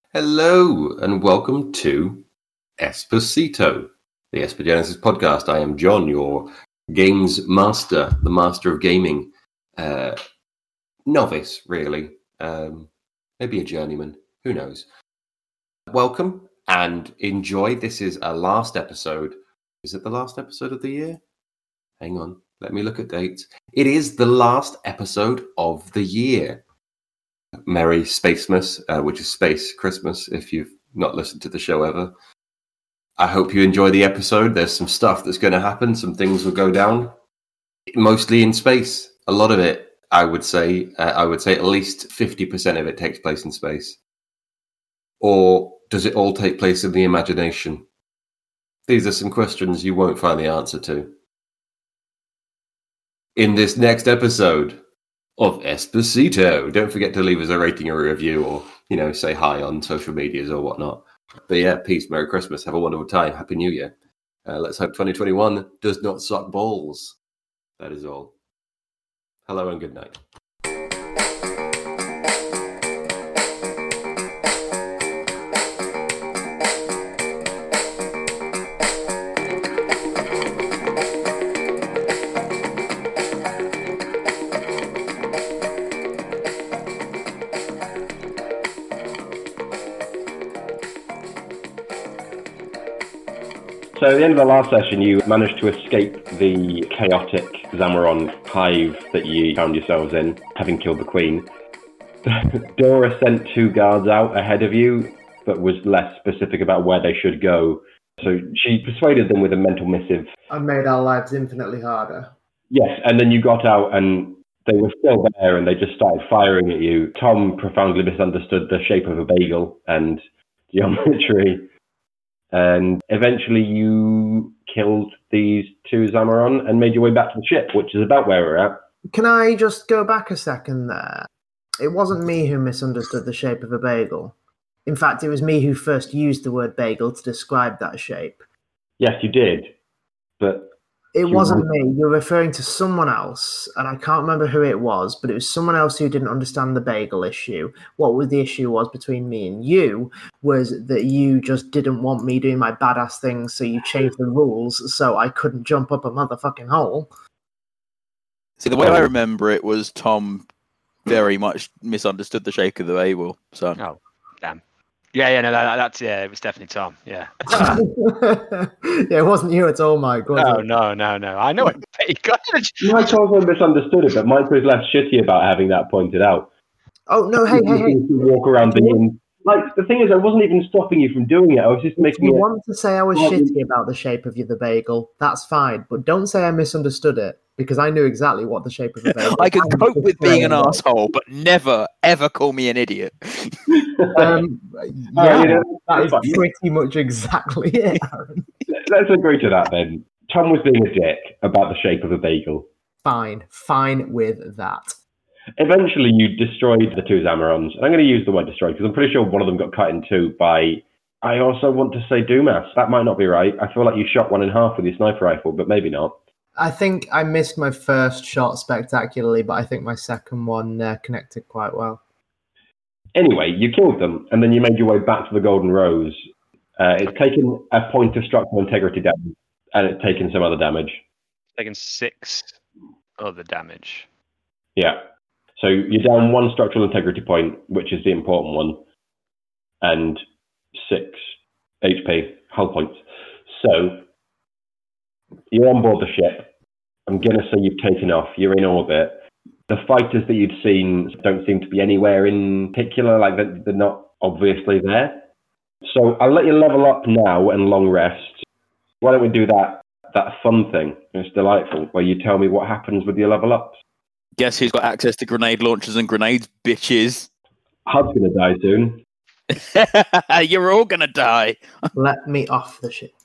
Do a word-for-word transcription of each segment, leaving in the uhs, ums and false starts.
Hello, and welcome to Esposito, the Espogenesis podcast. I am John, your games master, the master of gaming. Uh, novice, really. Um, maybe a journeyman. Who knows? Welcome and enjoy. This is our last episode. Is it the last episode of the year? Hang on. Let me look at dates. It is the last episode of the year. Merry Spacemas, uh, which is Space Christmas, if you've not listened to the show ever. I hope you enjoy the episode. There's some stuff that's going to happen. Some things will go down, mostly in space. A lot of it, I would say, uh, I would say at least fifty percent of it takes place in space. Or does it all take place in the imagination? These are some questions you won't find the answer to in this next episode of Esposito. Don't forget to leave us a rating or a review, or, you know, say hi on social medias or whatnot. But yeah, peace, Merry Christmas, have a wonderful time, Happy New Year. Uh, let's hope twenty twenty-one does not suck balls. That is all. Hello and good night. So at the end of the last session, you managed to escape the chaotic Zamaron hive that you found yourselves in, having killed the queen. Dora sent two guards out ahead of you, but was less specific about where they should go. So she persuaded them with a mental missive. And made our lives infinitely harder. Yes, and then you got out and they were still there and they just started firing at you. Tom profoundly misunderstood the shape of a bagel and geometry. And eventually you killed these two Zamaron and made your way back to the ship, which is about where we're at. Can I just go back a second there? It wasn't me who misunderstood the shape of a bagel. In fact, it was me who first used the word bagel to describe that shape. Yes, you did. But it wasn't me. You're referring to someone else, and I can't remember who it was, but it was someone else who didn't understand the bagel issue. What was the issue was between me and you was that you just didn't want me doing my badass things, so you changed the rules so I couldn't jump up a motherfucking hole. See, the way I remember it was Tom very much misunderstood the shape of the bagel. So. Oh, damn. Yeah, yeah, no, that, that's, yeah, it was definitely Tom, yeah. Yeah, it wasn't you at all, Mike, was no, it? No, no, no, I know it. Mike also misunderstood it, but Mike was less shitty about having that pointed out. Oh, no, hey, hey, hey. Walk around being... Like, the thing is, I wasn't even stopping you from doing it, I was just making you it... You want to say I was like, shitty about the shape of you, the bagel, that's fine, but don't say I misunderstood it, because I knew exactly what the shape of the bagel was. I can cope with being an asshole, but never, ever call me an idiot. um, yeah, yeah, that is pretty much exactly it, Aaron. Let's agree to that, then. Tom was being a dick about the shape of a bagel. Fine, fine with that. Eventually, you destroyed the two Zamarons. And I'm going to use the word destroyed because I'm pretty sure one of them got cut in two by... I also want to say Dumas. That might not be right. I feel like you shot one in half with your sniper rifle, but maybe not. I think I missed my first shot spectacularly, but I think my second one uh, connected quite well. Anyway, you killed them, and then you made your way back to the Golden Rose. Uh, it's taken a point of structural integrity damage, and it's taken some other damage. Taken six other damage. Yeah. So you're down one structural integrity point, which is the important one, and six H P, hull points. So you're on board the ship. I'm going to say you've taken off. You're in orbit. The fighters that you've seen don't seem to be anywhere in particular, like they're, they're not obviously there. So I'll let you level up now and long rest. Why don't we do that that fun thing? It's delightful, where you tell me what happens with your level ups. Guess who's got access to grenade launchers and grenades, bitches? Hud's going to die soon. You're all going to die. Let me off the ship.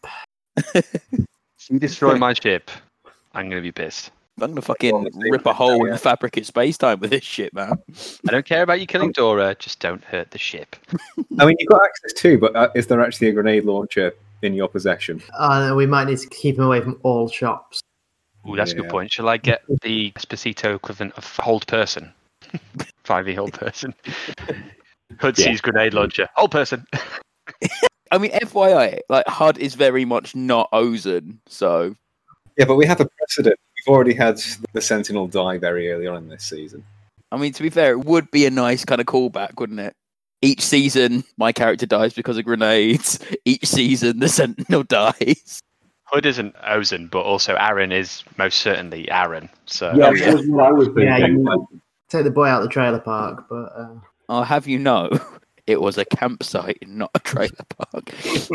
If you destroy my ship, I'm going to be pissed. I'm going to fucking rip a hole in the fabric of space-time with this shit, man. I don't care about you killing Dora, just don't hurt the ship. I mean, you've got access too, but uh, is there actually a grenade launcher in your possession? Uh, we might need to keep him away from all shops. Ooh, that's yeah. a good point. Shall I get the Esposito equivalent of hold person? five e hold person. Hood Yeah. sees grenade launcher. Whole person. I mean, F Y I, like H U D is very much not Ozen, so Yeah, but we have a precedent. We've already had the Sentinel die very early on in this season. I mean, to be fair, it would be a nice kind of callback, wouldn't it? Each season, my character dies because of grenades. Each season, the Sentinel dies. Hood isn't Ozen, but also Aaron is most certainly Aaron. So Yeah, Oh, yeah. that was what I was thinking. Yeah, you take the boy out the trailer park, but uh... I'll have you know, it was a campsite, not a trailer park.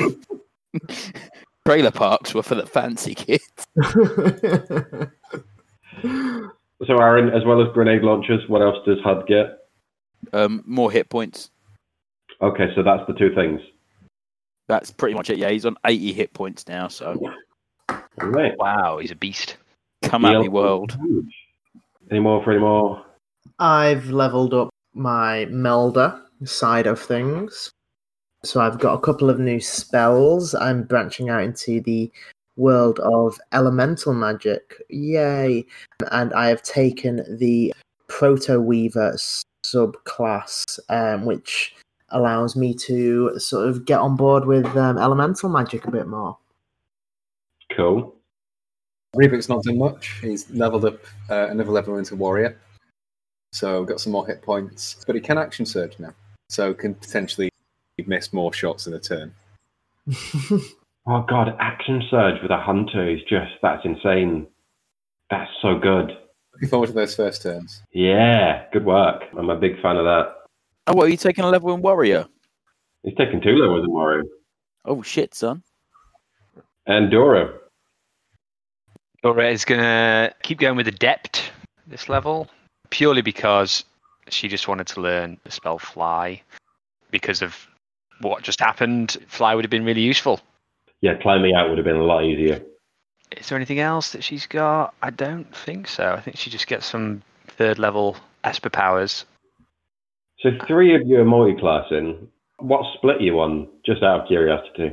Trailer parks were for the fancy kids. So, Aaron, as well as grenade launchers, what else does H U D get? Um, more hit points. Okay, so that's the two things. That's pretty much it. Yeah, he's on eighty hit points now, so Right. wow, he's a beast. come at me, world. Any more for any more? I've leveled up my Melda side of things. So I've got a couple of new spells. I'm branching out into the world of elemental magic. Yay. And I have taken the Proto Weaver subclass, um, which allows me to sort of get on board with um, elemental magic a bit more. Cool. Rubik's not done much. He's leveled up uh, another level into Warrior. So got some more hit points. But he can action surge now. So can potentially miss more shots in a turn. Oh god, action surge with a hunter is just, that's insane. That's so good. Looking forward to those first turns. Yeah, good work. I'm a big fan of that. Oh, what, are you taking a level in Warrior? He's taking two levels in Mario. Oh, shit, son. And Dora. Dora is going to keep going with Adept this level, purely because she just wanted to learn the spell Fly. Because of what just happened, Fly would have been really useful. Yeah, climbing out would have been a lot easier. Is there anything else that she's got? I don't think so. I think she just gets some third level Esper powers. So three of you are multi-classing. What split you on, just out of curiosity?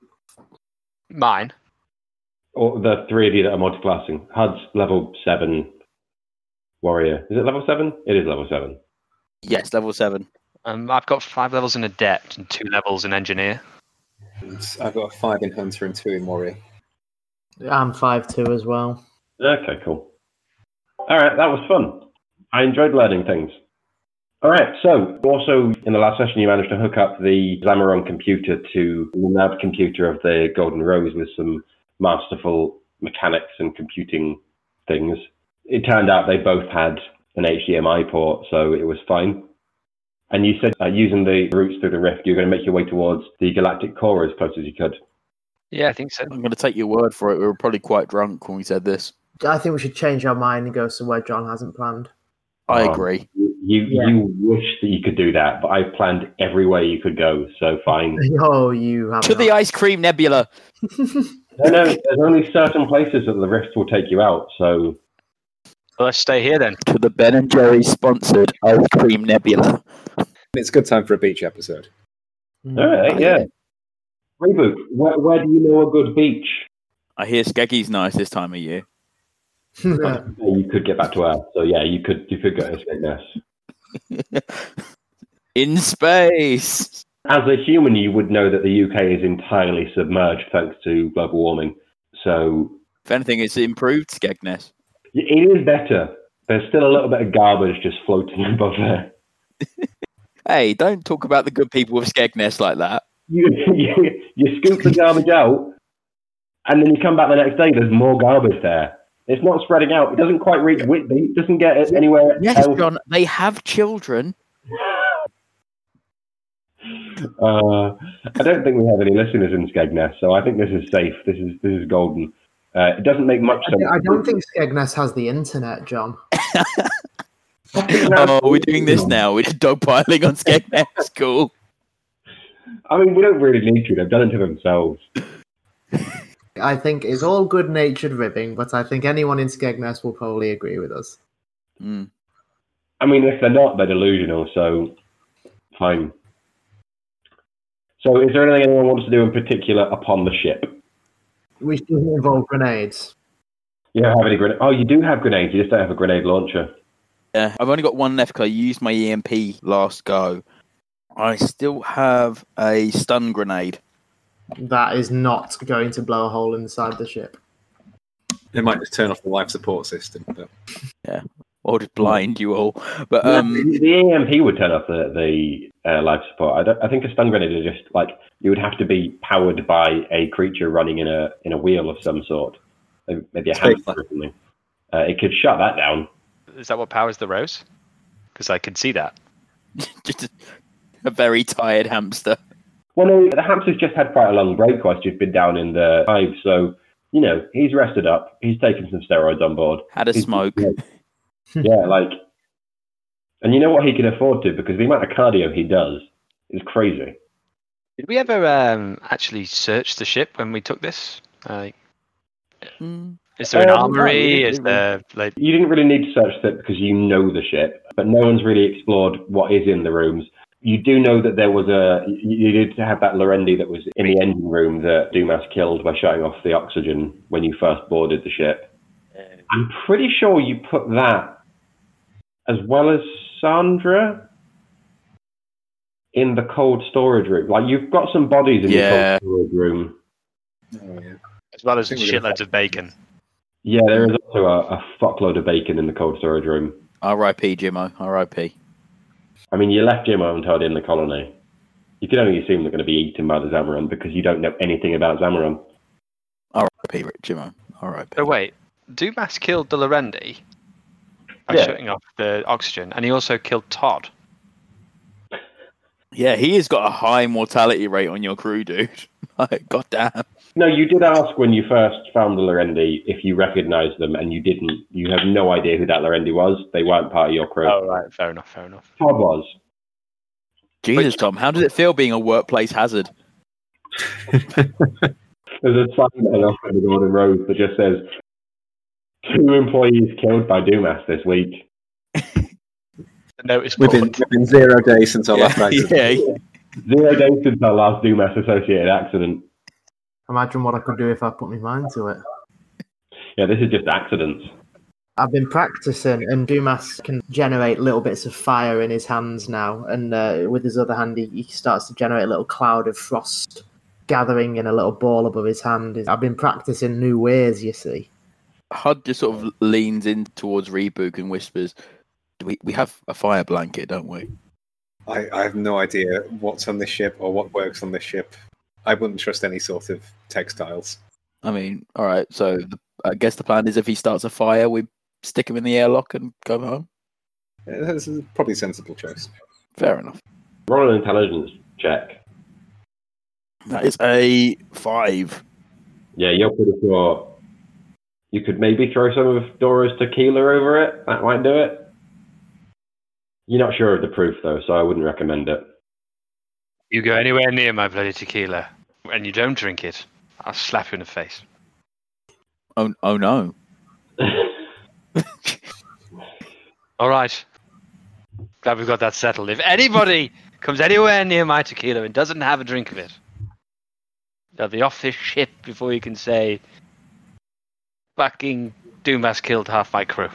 Mine. Or the three of you that are multi-classing. H U D's level seven warrior. Is it level seven? It is level seven. Yes, level seven. Um, I've got five levels in Adept and two levels in Engineer. And I've got a five in Hunter and two in Warrior. I'm five two as well. Okay, cool. All right, that was fun. I enjoyed learning things. All right, so also in the last session, you managed to hook up the Xamaron computer to the nav computer of the Golden Rose with some masterful mechanics and computing things. It turned out they both had an H D M I port, so it was fine. And you said uh, using the routes through the rift, you're going to make your way towards the galactic core as close as you could. Yeah, I think so. I'm going to take your word for it. We were probably quite drunk when we said this. I think we should change our mind and go somewhere John hasn't planned. I Um, agree. You Yeah. you wish that you could do that, but I planned every way you could go, so fine. Oh, you have To the Ice Cream Nebula. No, no, there's only certain places that the rift will take you out, so Well, let's stay here then. To the Ben and Jerry sponsored Ice Cream Nebula. It's a good time for a beach episode. all right, yeah. Reboot, where, where do you know a good beach? I hear Skeggy's nice this time of year. Yeah, you could get back to Earth, so yeah, you could you could go to Skegness. In space. As a human, you would know that the U K is entirely submerged thanks to global warming. So If anything, it's improved Skegness. it is better. There's still a little bit of garbage just floating above there. Hey, don't talk about the good people of Skegness like that. You, you, you scoop the garbage out, and then you come back the next day, there's more garbage there. It's not spreading out. It doesn't quite reach Whitby. It doesn't get it anywhere Yes, else. John, they have children. Uh, I don't think we have any listeners in Skegness, so I think this is safe. This is this is golden. Uh, it doesn't make much sense. I don't think Skegness has the internet, John. Oh, we're doing this now. We're just dogpiling on Skegness. Cool. I mean, we don't really need to. They've done it to themselves. I think it's all good-natured ribbing, but I think anyone in Skegness will probably agree with us. Mm. I mean, if they're not, they're delusional, so fine. So is there anything anyone wants to do in particular upon the ship? Which doesn't involve grenades. You don't have any grenades? Oh, you do have grenades. You just don't have a grenade launcher. Yeah, I've only got one left because I used my E M P last go. I still have a stun grenade. That is not going to blow a hole inside the ship. It might just turn off the life support system. But... Yeah, or just blind you all. But No, um, the, the A M P would turn off the, the uh, life support. I, don't, I think a stun grenade is just like you would have to be powered by a creature running in a in a wheel of some sort, maybe a hamster or something. Uh, it could shut that down. Is that what powers the rose? Because I can see that. just a, a very tired hamster. Well, no, the hamster's just had quite a long break whilst you've been down in the hive, so, you know, he's rested up. He's taken some steroids on board. Had a He's- smoke. Yeah, like, and you know what he can afford to, because the amount of cardio he does is crazy. Did we ever um, actually search the ship when we took this? Uh, Mm. is there an Um, armory? no, Is there like? You didn't really need to search it because you know the ship, but no one's really explored what is in the rooms. You do know that there was a, you you did have that Lorendi that was in the engine room that Dumas killed by shutting off the oxygen when you first boarded the ship. I'm pretty sure you put that, as well as Sandra, in the cold storage room. Like, you've got some bodies in Yeah. the cold storage room. Oh, yeah. As well as I think we're gonna- shitloads of bacon. Yeah, there is also a, a fuckload of bacon in the cold storage room. R I P Jimmo. R I P I mean, you left Jim untied in the colony. You can only assume they're going to be eaten by the Zamaron because you don't know anything about Zamaron. R I P Jimmo. R I P So wait, Dumas killed the Lorendi by Yeah. shutting off the oxygen, and he also killed Todd. Yeah, he has got a high mortality rate on your crew, dude. Like, goddamn. No, you did ask when you first found the Lorendi if you recognised them, and you didn't. You have no idea who that Lorendi was. They weren't part of your crew. Oh right, fair enough, fair enough. Todd was. Jesus, Tom, how does it feel being a workplace hazard? There's a sign going off in the Gordon Road that just says, two employees killed by Dumas this week. The notice We've been, board. we've been zero days since our last accident. yeah, Zero days since our last Dumas-associated accident. Imagine what I could do if I put my mind to it. Yeah, this is just accidents. I've been practicing, and Dumas can generate little bits of fire in his hands now, and uh, with his other hand, he, he starts to generate a little cloud of frost gathering in a little ball above his hand. I've been practicing new ways, you see. H U D just sort of leans in towards Rebook and whispers, we, we have a fire blanket, don't we? I, I have no idea what's on this ship or what works on this ship. I wouldn't trust any sort of textiles. I mean, all right, so the, I guess the plan is if he starts a fire, we stick him in the airlock and go home. Uh, This is probably a sensible choice. Fair enough. Roll an intelligence check. That is a five. Yeah, you're pretty sure you could maybe throw some of Dora's tequila over it. That might do it. You're not sure of the proof, though, so I wouldn't recommend it. You go anywhere near my bloody tequila, and you don't drink it, I'll slap you in the face. Oh, oh no. All right. Glad we've got that settled. If anybody comes anywhere near my tequila and doesn't have a drink of it, they'll be off this ship before you can say, fucking Dumas killed half my crew.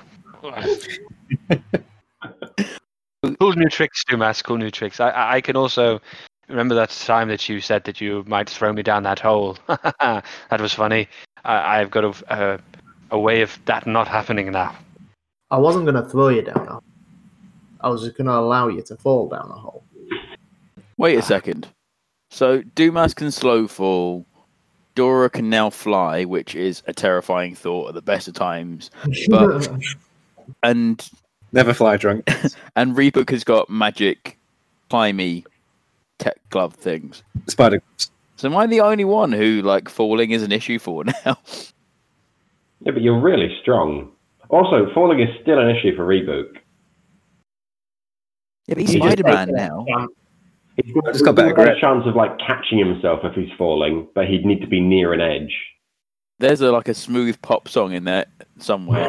Cool new tricks, Dumas. Cool new tricks. I, I I can also remember that time that you said that you might throw me down that hole. That was funny. I, I've got a, a a way of that not happening now. I wasn't going to throw you down a hole. I was just going to allow you to fall down a hole. Wait a second. So Dumas can slow fall. Dora can now fly, which is a terrifying thought at the best of times. But and Never fly drunk. and Rebook has got magic, climby, tech glove things. Spider. So am I the only one who like falling is an issue for now? Yeah, but you're really strong. Also, falling is still an issue for Rebook. Yeah, but he's He just Spider-Man takes it. now. Um, He's got, Just got better he's got a grip. chance of like catching himself if he's falling, but he'd need to be near an edge. There's a like a smooth pop song in there somewhere.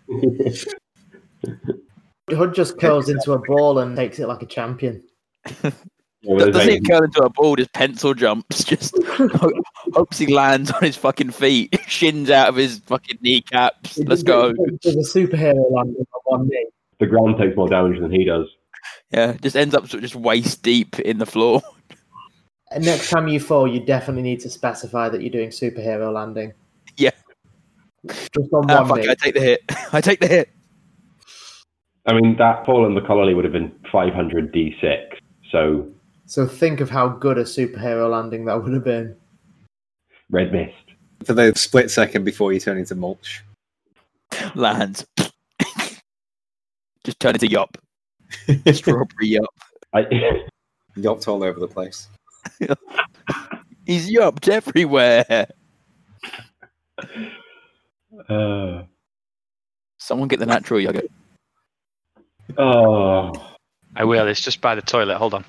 Hood just curls into a ball and takes it like a champion. Yeah, well, there's Doesn't a- he curl into a ball? Just pencil jumps. Just ho- hopes he lands on his fucking feet, shins out of his fucking kneecaps. Let's go. There's a superhero landing on one knee. the ground takes more damage than he does. Yeah, just ends up sort of just waist deep in the floor. And next time you fall, you definitely need to specify that you're doing superhero landing. Yeah. Just on Ah, one fuck knee. it, I take the hit. I take the hit. I mean, that fall in the colony would have been five hundred d six. So So think of how good a superhero landing that would have been. red mist. For the split second before you turn into mulch. Lands. Just turn into Yop. Strawberry Yop. I, Yopped all over the place. He's Yopped everywhere. uh, Someone get the natural yogurt. oh. I will. It's just by the toilet. Hold on.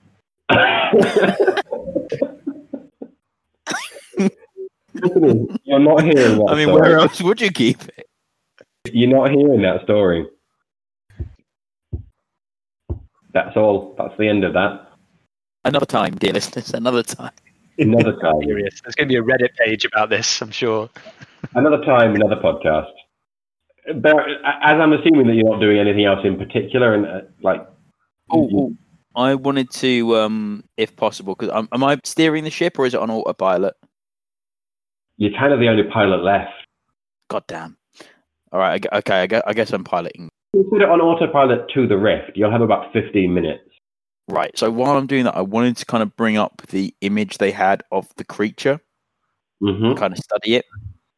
You're not hearing that I mean, story. where else would you keep it? You're not hearing that story. That's all. That's the end of that. Another time, dear listeners. Another time. Another time. Serious. There's going to be a Reddit page about this, I'm sure. Another time, another podcast. But as I'm assuming that you're not doing anything else in particular, and uh, like, Oh, oh, I wanted to, um, if possible, because am, am I steering the ship or is it on autopilot? you're kind of the only pilot left. God damn. All right. I gu- Okay. I guess, I guess I'm piloting. You put it on autopilot to the Rift. You'll have about fifteen minutes. Right. So while I'm doing that, I wanted to kind of bring up the image they had of the creature, Mm-hmm. kind of study it.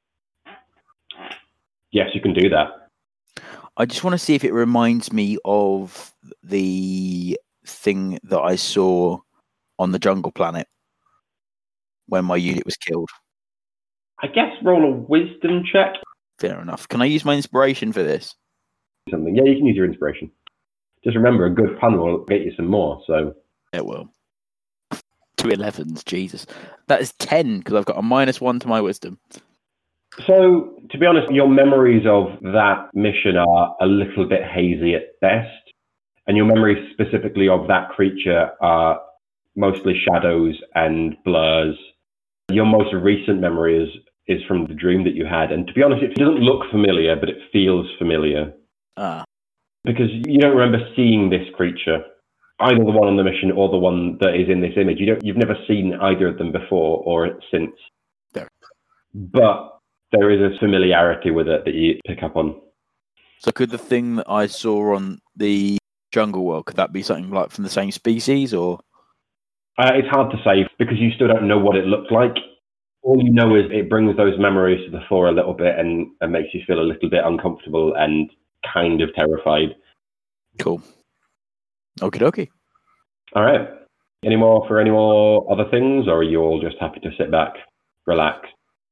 Yes, you can do that. I just want to see if it reminds me of the thing that I saw on the Jungle Planet when my unit was killed. I guess roll a wisdom check. Fair enough. Can I use my inspiration for this? Something. Yeah, you can use your inspiration. Just remember, a good pun will get you some more. So It will. Two elevens, Jesus. That is ten because I've got a minus one to my wisdom. So, to be honest, your memories of that mission are a little bit hazy at best. And your memories specifically of that creature are mostly shadows and blurs. Your most recent memory is, is from the dream that you had. And to be honest, it doesn't look familiar, but it feels familiar. Ah, Because you don't remember seeing this creature, either the one on the mission or the one that is in this image. You don't, you've never seen either of them before or since. There. But there is a familiarity with it that you pick up on. so could the thing that I saw on the Jungle World, could that be something like from the same species or? Uh, it's hard to say because you still don't know what it looked like. All you know is it brings those memories to the fore a little bit and, and makes you feel a little bit uncomfortable and kind of terrified. Cool. Okie dokie. All right. Any more for any more other things, or are you all just happy to sit back, relax?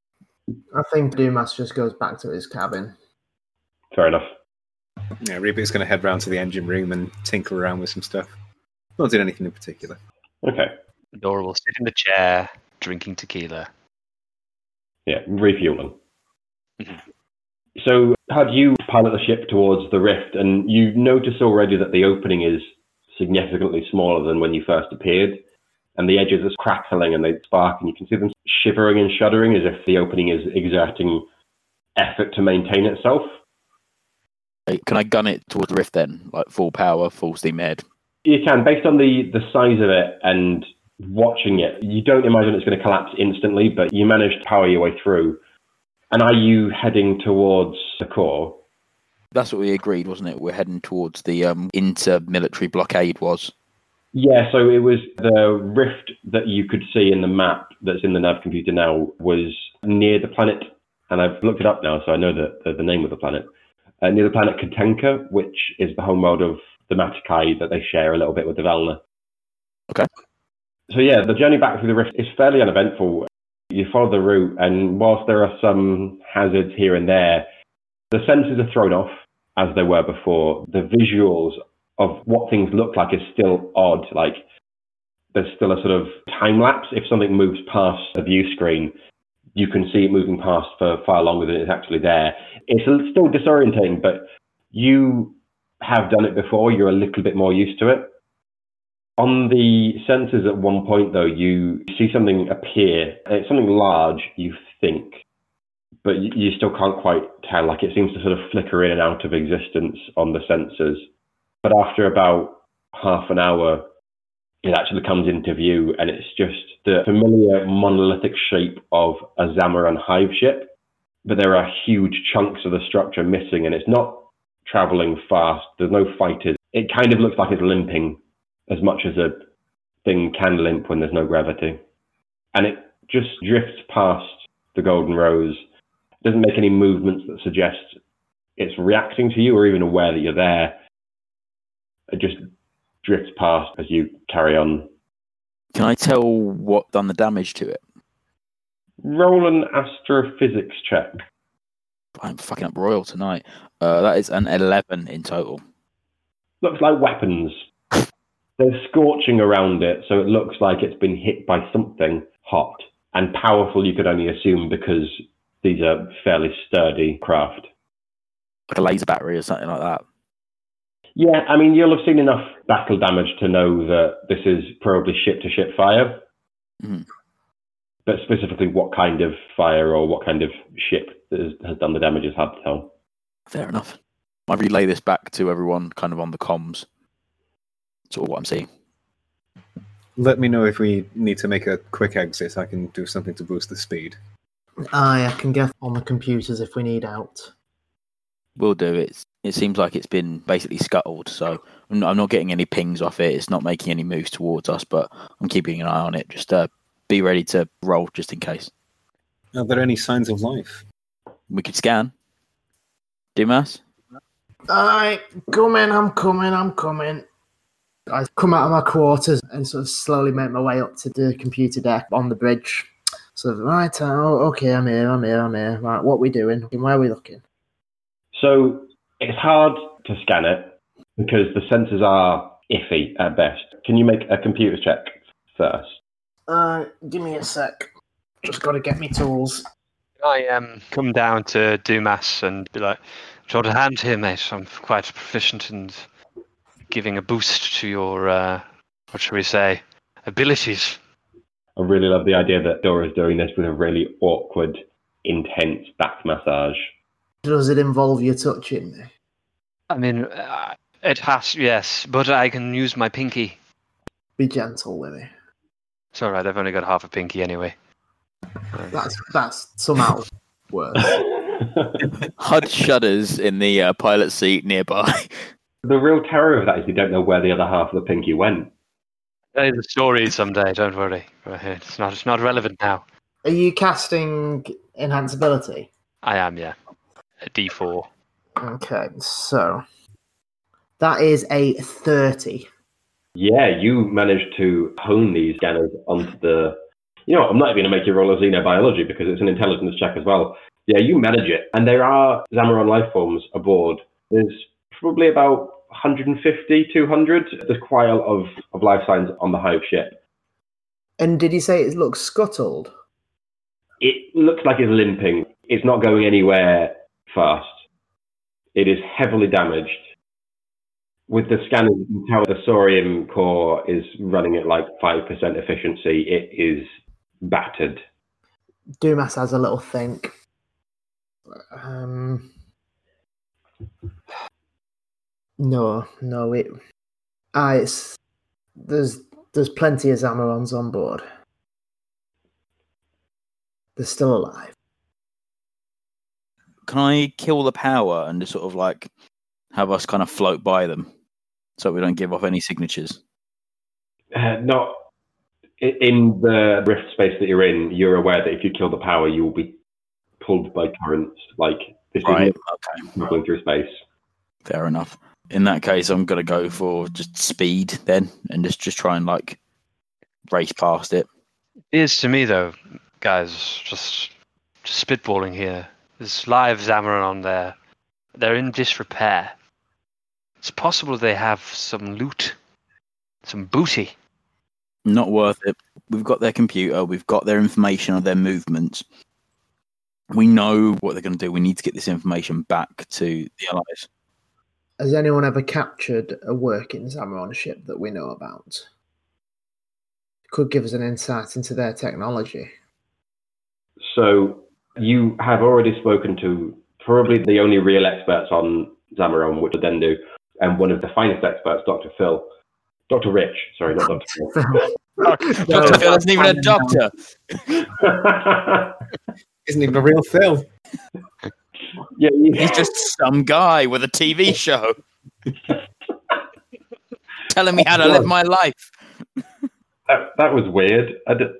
I think Dumas just goes back to his cabin. Fair enough. Yeah, Rubik's going to head round to the engine room and tinkle around with some stuff. Not doing anything in particular. Okay. Dora will sit in the chair, drinking tequila. Yeah, refueling. Mhm. So, how do you pilot the ship towards the Rift? And you notice already that the opening is significantly smaller than when you first appeared. And the edges are crackling and they spark, and you can see them shivering and shuddering as if the opening is exerting effort to maintain itself. Hey, can I gun it towards the rift then? Like full power, full steam ahead? You can, based on the, the size of it and watching it, you don't imagine it's going to collapse instantly, but you manage to power your way through. And are you heading towards the core? That's what we agreed, wasn't it? We're heading towards the um, inter-military blockade was. Yeah, so it was the rift that you could see in the map that's in the nav computer now was near the planet, and I've looked it up now, so I know the, the, the name of the planet. Uh, near the planet Katenka, which is the homeworld of the Matakai that they share a little bit with the Velna. Okay. So yeah, the journey back through the rift is fairly uneventful. You follow the route, and whilst there are some hazards here and there, the senses are thrown off as they were before. The visuals of what things look like is still odd. Like there's still a sort of time lapse. If something moves past a view screen, you can see it moving past for far longer than it's actually there. It's still disorientating, but you have done it before. You're a little bit more used to it. On the sensors at one point, though, you see something appear. It's something large, you think, but you, you still can't quite tell. Like it seems to sort of flicker in and out of existence on the sensors. But after about half an hour, it actually comes into view, and it's just the familiar monolithic shape of a Zamaron hive ship, but there are huge chunks of the structure missing, and it's not traveling fast. There's no fighters. It kind of looks like it's limping as much as a thing can limp when there's no gravity. And it just drifts past the Golden Rose. It doesn't make any movements that suggest it's reacting to you or even aware that you're there. It just drifts past as you carry on. Can I tell what done the damage to it? Roll an astrophysics check. I'm fucking up royal tonight. Uh, that is an eleven in total. Looks like weapons. There's scorching around it, so it looks like it's been hit by something hot and powerful, you could only assume, because these are fairly sturdy craft. Like a laser battery or something like that. Yeah, I mean, you'll have seen enough battle damage to know that this is probably ship-to-ship fire. Mm. But specifically what kind of fire or what kind of ship has, has done the damage is hard to tell. Fair enough. I relay this back to everyone kind of on the comms. Sort of what I'm seeing. Let me know if we need to make a quick exit. I can do something to boost the speed. Aye, I can get on the computers if we need out. We'll do it. It seems like it's been basically scuttled, so I'm not, I'm not getting any pings off it. It's not making any moves towards us, but I'm keeping an eye on it. Just uh, be ready to roll just in case. Are there any signs of life? We could scan. Dumas? Aye, coming, I'm coming, I'm coming. I come out of my quarters and sort of slowly make my way up to the computer deck on the bridge. Sort of, right, oh, okay, I'm here, I'm here, I'm here. Right, what are we doing? Where are we looking? So it's hard to scan it because the sensors are iffy at best. Can you make a computer check first? Uh, give me a sec. Just got to get me tools. I um come down to Dumas and be like, "Short a hand here, mate. I'm quite proficient in giving a boost to your, uh, what shall we say, abilities." I really love the idea that Dora's doing this with a really awkward, intense back massage. Does it involve you touching me? I mean, uh, it has, yes, but I can use my pinky. Be gentle with it. It's all right. I've only got half a pinky anyway. That's that's somehow worse. H U D shudders in the uh, pilot seat nearby. The real terror of that is you don't know where the other half of the pinky went. Tell you the story someday. Don't worry. It's not. It's not relevant now. Are you casting enhanceability? I am, yeah. A D four. Okay, so that is a thirty. Yeah, you managed to hone these scanners onto the... You know what, I'm not even going to make you roll a xenobiology because it's an intelligence check as well. Yeah, you manage it. And there are Zamaron life forms aboard. There's probably about one hundred fifty, two hundred. There's quite a lot of, of life signs on the Hive ship. And did you say it looks scuttled? It looks like it's limping. It's not going anywhere fast. It is heavily damaged. With the scanner, you can tell the Saurian core is running at like five percent efficiency. It is battered. Dumas has a little think. Um, no, no, it. Ah, it's there's there's plenty of Zamarons on board. They're still alive. Can I kill the power and just sort of like have us kind of float by them so we don't give off any signatures? Uh, not in the rift space that you're in. You're aware that if you kill the power, you will be pulled by currents. Like this Right, is okay. traveling through space. Fair enough. In that case, I'm going to go for just speed then and just, just try and like race past it. It is to me, though, guys, just, just spitballing here. There's live Zamaron on there. They're in disrepair. It's possible they have some loot, some booty. Not worth it. We've got their computer. We've got their information on their movements. We know what they're going to do. We need to get this information back to the Allies. Has anyone ever captured a working Zamaron ship that we know about? Could give us an insight into their technology. So you have already spoken to probably the only real experts on Zamaron, which are Dendu, and one of the finest experts, Doctor Phil. Doctor Rich, sorry, not Doctor Phil. Doctor Phil isn't even a doctor. Isn't even a real Phil. Yeah, you... He's just some guy with a T V show telling me how to live my life. That, that was weird. I did...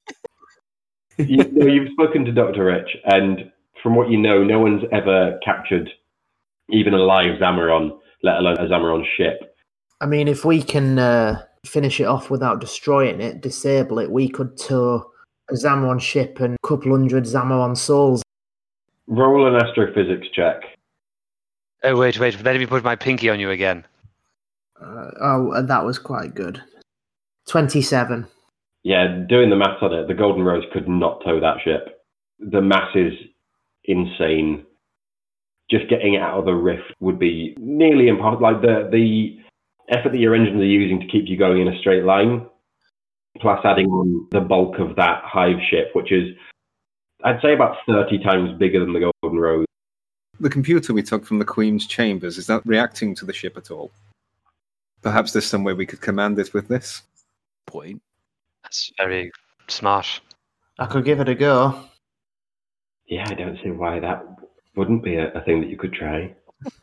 you know, you've spoken to Doctor Rich, and from what you know, no one's ever captured even a live Zamaron, let alone a Zamaron ship. I mean, if we can uh, finish it off without destroying it, disable it, we could tow a Zamaron ship and a couple hundred Zamaron souls. Roll an astrophysics check. Oh, wait, wait. Let me put my pinky on you again. Uh, oh, that was quite good. twenty-seven. Yeah, doing the maths on it, the Golden Rose could not tow that ship. The mass is insane. Just getting it out of the rift would be nearly impossible. Like the, the effort that your engines are using to keep you going in a straight line, plus adding on the bulk of that hive ship, which is, I'd say, about thirty times bigger than the Golden Rose. The computer we took from the Queen's chambers, is that reacting to the ship at all? Perhaps there's some way we could command it with this? Point. That's very smart. I could give it a go. Yeah, I don't see why that wouldn't be a, a thing that you could try.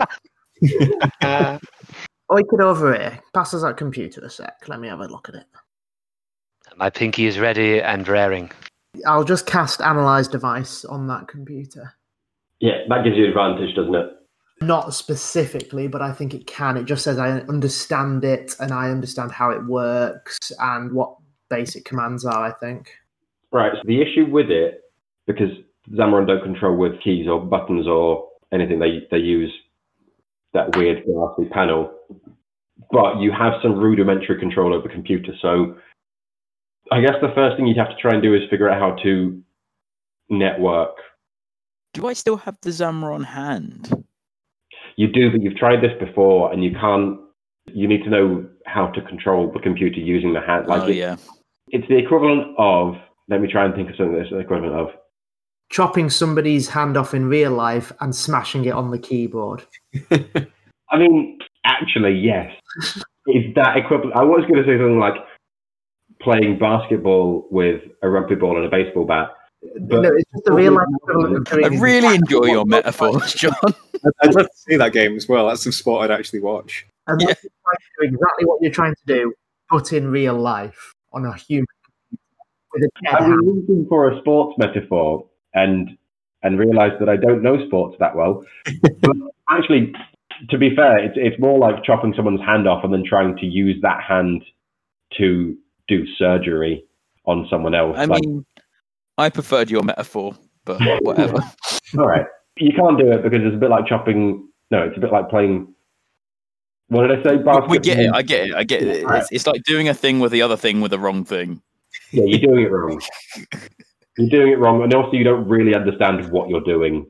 uh, Oi, get over here. Pass us that computer a sec. Let me have a look at it. my pinky is ready and raring. I'll just cast Analyze Device on that computer. Yeah, that gives you advantage, doesn't it? Not specifically, but I think it can. It just says I understand it and I understand how it works and what basic commands are, I think. Right, so the issue with it, because Zamaron don't control with keys or buttons or anything, they they use that weird glassy panel, but you have some rudimentary control over the computer. So I guess the first thing you'd have to try and do is figure out how to network. Do I still have the Zamaron hand? You do, but you've tried this before and you can't, you need to know how to control the computer using the hand. Like oh, it, yeah. It's the equivalent of, let me try and think of something that's the equivalent of. Chopping somebody's hand off in real life and smashing it on the keyboard. I mean, actually, yes. Is that equivalent? I was going to say something like playing basketball with a rugby ball and a baseball bat. But no, it's just the real life equivalent of doing I really enjoy your metaphors, John. I'd love to see that game as well. That's some sport I'd actually watch. And that's yeah. do exactly what you're trying to do, but in real life on a human. With a I was looking for a sports metaphor and and realised that I don't know sports that well. But actually, to be fair, it's it's more like chopping someone's hand off and then trying to use that hand to do surgery on someone else. I like, mean, I preferred your metaphor, but whatever. All right. You can't do it because it's a bit like chopping. No, it's a bit like playing. What did I say? Basketball. We get it. I get it. I get it. It's, it's like doing a thing with the other thing with the wrong thing. Yeah, you're doing it wrong. You're doing it wrong, and also you don't really understand what you're doing.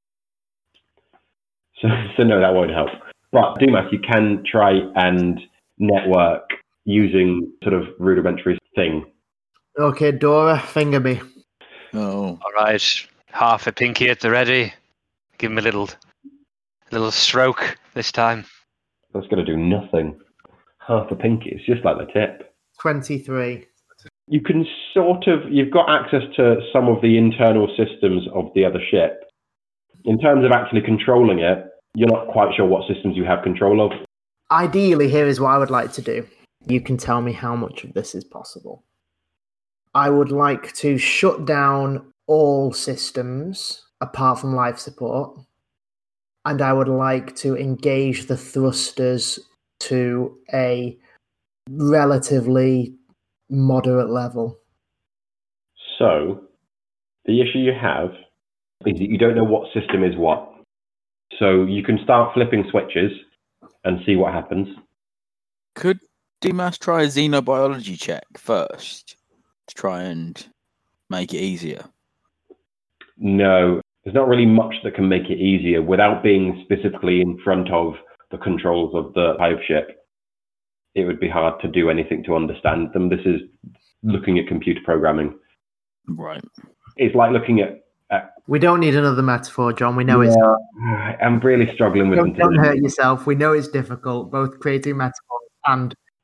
So, so no, that won't help. But Dumas, you can try and network using sort of rudimentary thing. Okay, Dora, finger me. Oh, all right. Half a pinky at the ready. Give him a little, little stroke this time. That's going to do nothing. Half a pinky. It's just like the tip. twenty-three. You can sort of, you've got access to some of the internal systems of the other ship. In terms of actually controlling it, you're not quite sure what systems you have control of. Ideally, here is what I would like to do. You can tell me how much of this is possible. I would like to shut down all systems apart from life support. And I would like to engage the thrusters to a relatively moderate level. So, the issue you have is that you don't know what system is what. So you can start flipping switches and see what happens. Could Dumas try a xenobiology check first to try and make it easier? No, there's not really much that can make it easier without being specifically in front of the controls of the hive ship. It would be hard to do anything to understand them. This is looking at computer programming. Right. It's like looking at... at we don't need another metaphor, John. We know yeah, it's... I'm really struggling with don't, them. Don't hurt yourself. We know it's difficult, both creating metaphors and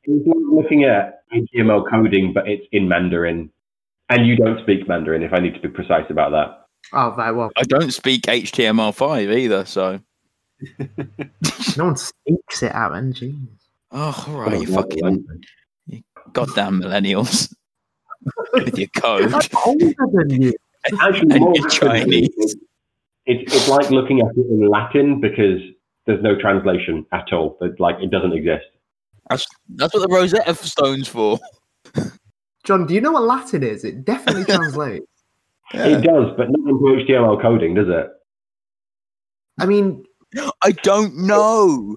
It's like looking at H T M L coding, but it's in Mandarin. And you don't speak Mandarin, if I need to be precise about that. Oh, very well. I don't speak H T M L five either, so. No one speaks it, Aaron. Jeez. Oh, all right, you fucking you goddamn millennials with your code. I'm older than you. Actually, And more you're Chinese. It's, it's, it's like looking at it in Latin because there's no translation at all. It, like, it doesn't exist. That's, that's what the Rosetta Stone's for. John, do you know what Latin is? It definitely translates. Yeah. It does, but not into H T M L coding, does it? I mean, I don't know.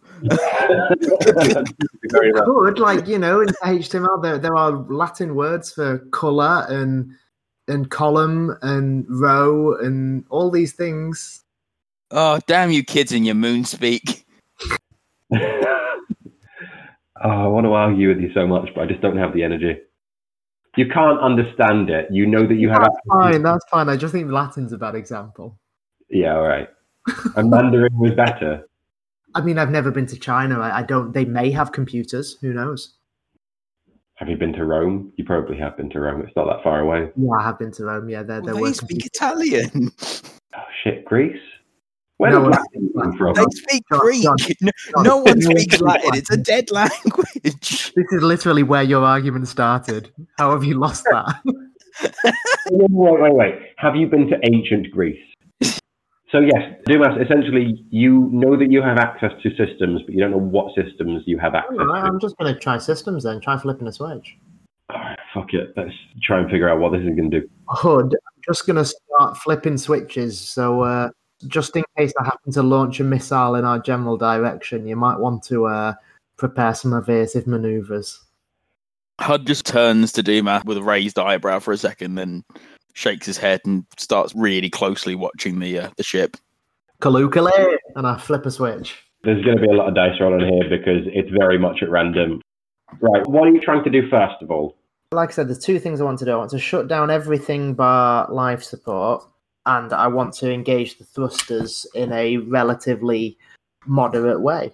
Very it well. could, like, you know, in H T M L, there, there are Latin words for colour and and column and row and all these things. Oh, damn you kids in your moon speak. Oh, I want to argue with you so much, but I just don't have the energy. You can't understand it. You know that you have. That's fine, that's fine. I just think Latin's a bad example. Yeah, all right. And Mandarin was better. I mean, I've never been to China. I, I don't. They may have computers. Who knows? Have you been to Rome? You probably have been to Rome. It's not that far away. Yeah, I have been to Rome. Yeah, there, there Well, were they speak computers. Italian. Oh shit, Greece. Where No, does Latin come from? They speak John, Greek. John, no, John, no one no one speaks speaks Latin. It's a Latin. dead language. This is literally where your argument started. How have you lost that? Wait, wait, wait, wait. Have you been to ancient Greece? So yes, Dumas, essentially you know that you have access to systems, but you don't know what systems you have access All right, to. I'm just going to try systems then. Try flipping a switch. Alright, fuck it. Let's try and figure out what this is going to do. Hood, I'm just going to start flipping switches. So uh, just in case I happen to launch a missile in our general direction, you might want to uh, prepare some evasive maneuvers. Hud just turns to Duma with a raised eyebrow for a second, then shakes his head and starts really closely watching the uh, the ship. Kalukale, and I flip a switch. There's going to be a lot of dice roll on here because it's very much at random. Right, what are you trying to do first of all? Like I said, there's two things I want to do. I want to shut down everything bar life support, and I want to engage the thrusters in a relatively moderate way.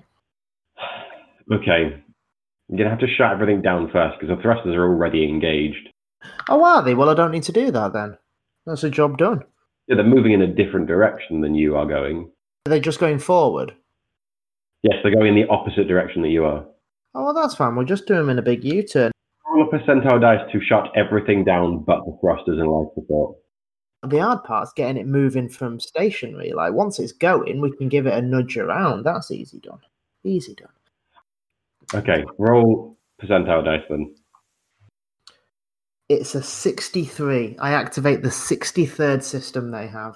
Okay. You're going to have to shut everything down first because the thrusters are already engaged. Oh, are they? Well, I don't need to do that then. That's a job done. Yeah, they're moving in a different direction than you are going. Are they just going forward? Yes, they're going in the opposite direction that you are. Oh, well, that's fine. We'll just do them in a big U-turn. Roll a percentile dice to shut everything down but the thrusters and life support. The hard part's getting it moving from stationary. Like, once it's going, we can give it a nudge around. That's easy done. Easy done. Okay, roll percentile dice then. It's a sixty-three. I activate the sixty-third system they have.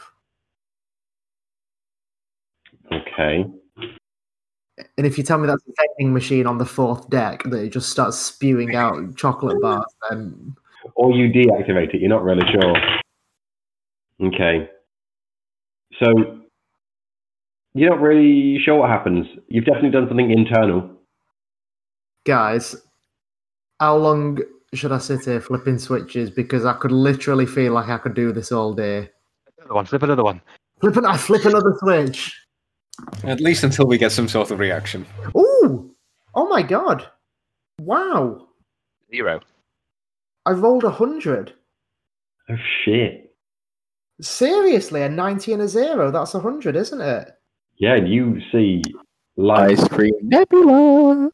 Okay. And if you tell me that's a vending machine on the fourth deck that it just starts spewing out chocolate bars, then Or you deactivate it, you're not really sure. Okay. So, you're not really sure what happens. You've definitely done something internal. guys, how long should I sit here flipping switches? Because I could literally feel like I could do this all day. Another one. Flip another one. Flip an- I flip another switch. At least until we get some sort of reaction. Ooh! Oh my god! Wow! Zero. I rolled a hundred. Oh shit. Seriously, a ninety and a zero. That's a hundred, isn't it? Yeah, you see light. Ice cream nebula.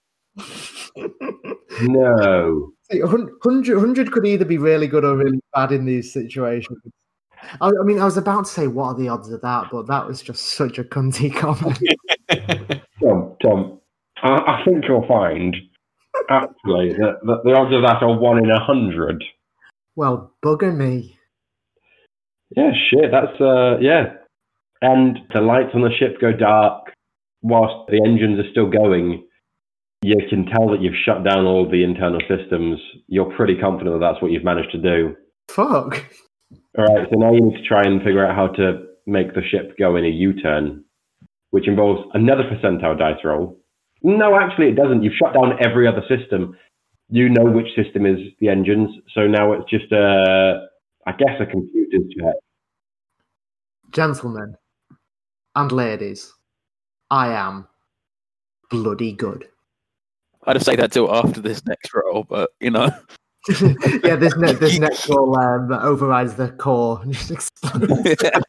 No. See, one hundred, one hundred could either be really good or really bad in these situations. I, I mean, I was about to say, what are the odds of that? But that was just such a cunty comment. Tom, Tom, I, I think you'll find, actually, that, that the odds of that are one in a hundred. Well, bugger me. Yeah, shit, that's, uh, yeah. And the lights on the ship go dark whilst the engines are still going. You can tell that you've shut down all the internal systems. You're pretty confident that that's what you've managed to do. Fuck. All right, so now you need to try and figure out how to make the ship go in a U-turn, which involves another percentile dice roll. No, actually, it doesn't. You've shut down every other system. You know which system is the engines, so now it's just a, I guess, a computer's check. Gentlemen and ladies, I am bloody good. I'd have say that till after this next roll, but you know. Yeah, this ne- this next roll um, overrides the core. And just explodes.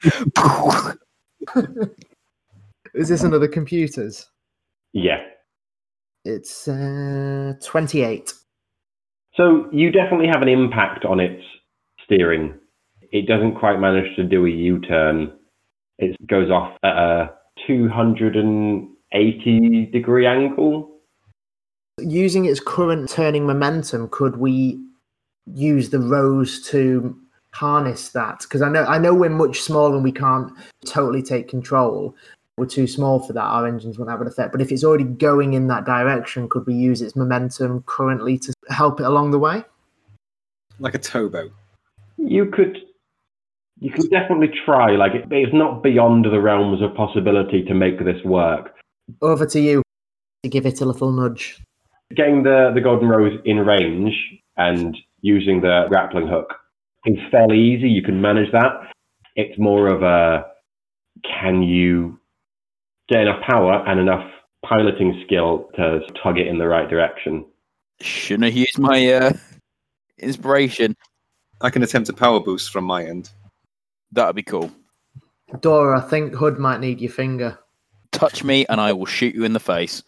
Is this another computers? Yeah. It's uh, twenty-eight. So you definitely have an impact on its steering. It doesn't quite manage to do a U-turn. It goes off at a two hundred eighty degree angle. Using its current turning momentum, could we use the rows to harness that? Because I know I know we're much smaller and we can't totally take control. We're too small for that. Our engines won't have an effect. But if it's already going in that direction, could we use its momentum currently to help it along the way? Like a towboat. You could, you could definitely try. Like it, it's not beyond the realms of possibility to make this work. Over to you to give it a little nudge. Getting the, the Golden Rose in range and using the grappling hook is fairly easy. You can manage that. It's more of a, can you get enough power and enough piloting skill to tug it in the right direction? Shouldn't have used my uh, inspiration. I can attempt a power boost from my end. That'd be cool. Dora, I think Hood might need your finger. Touch me and I will shoot you in the face.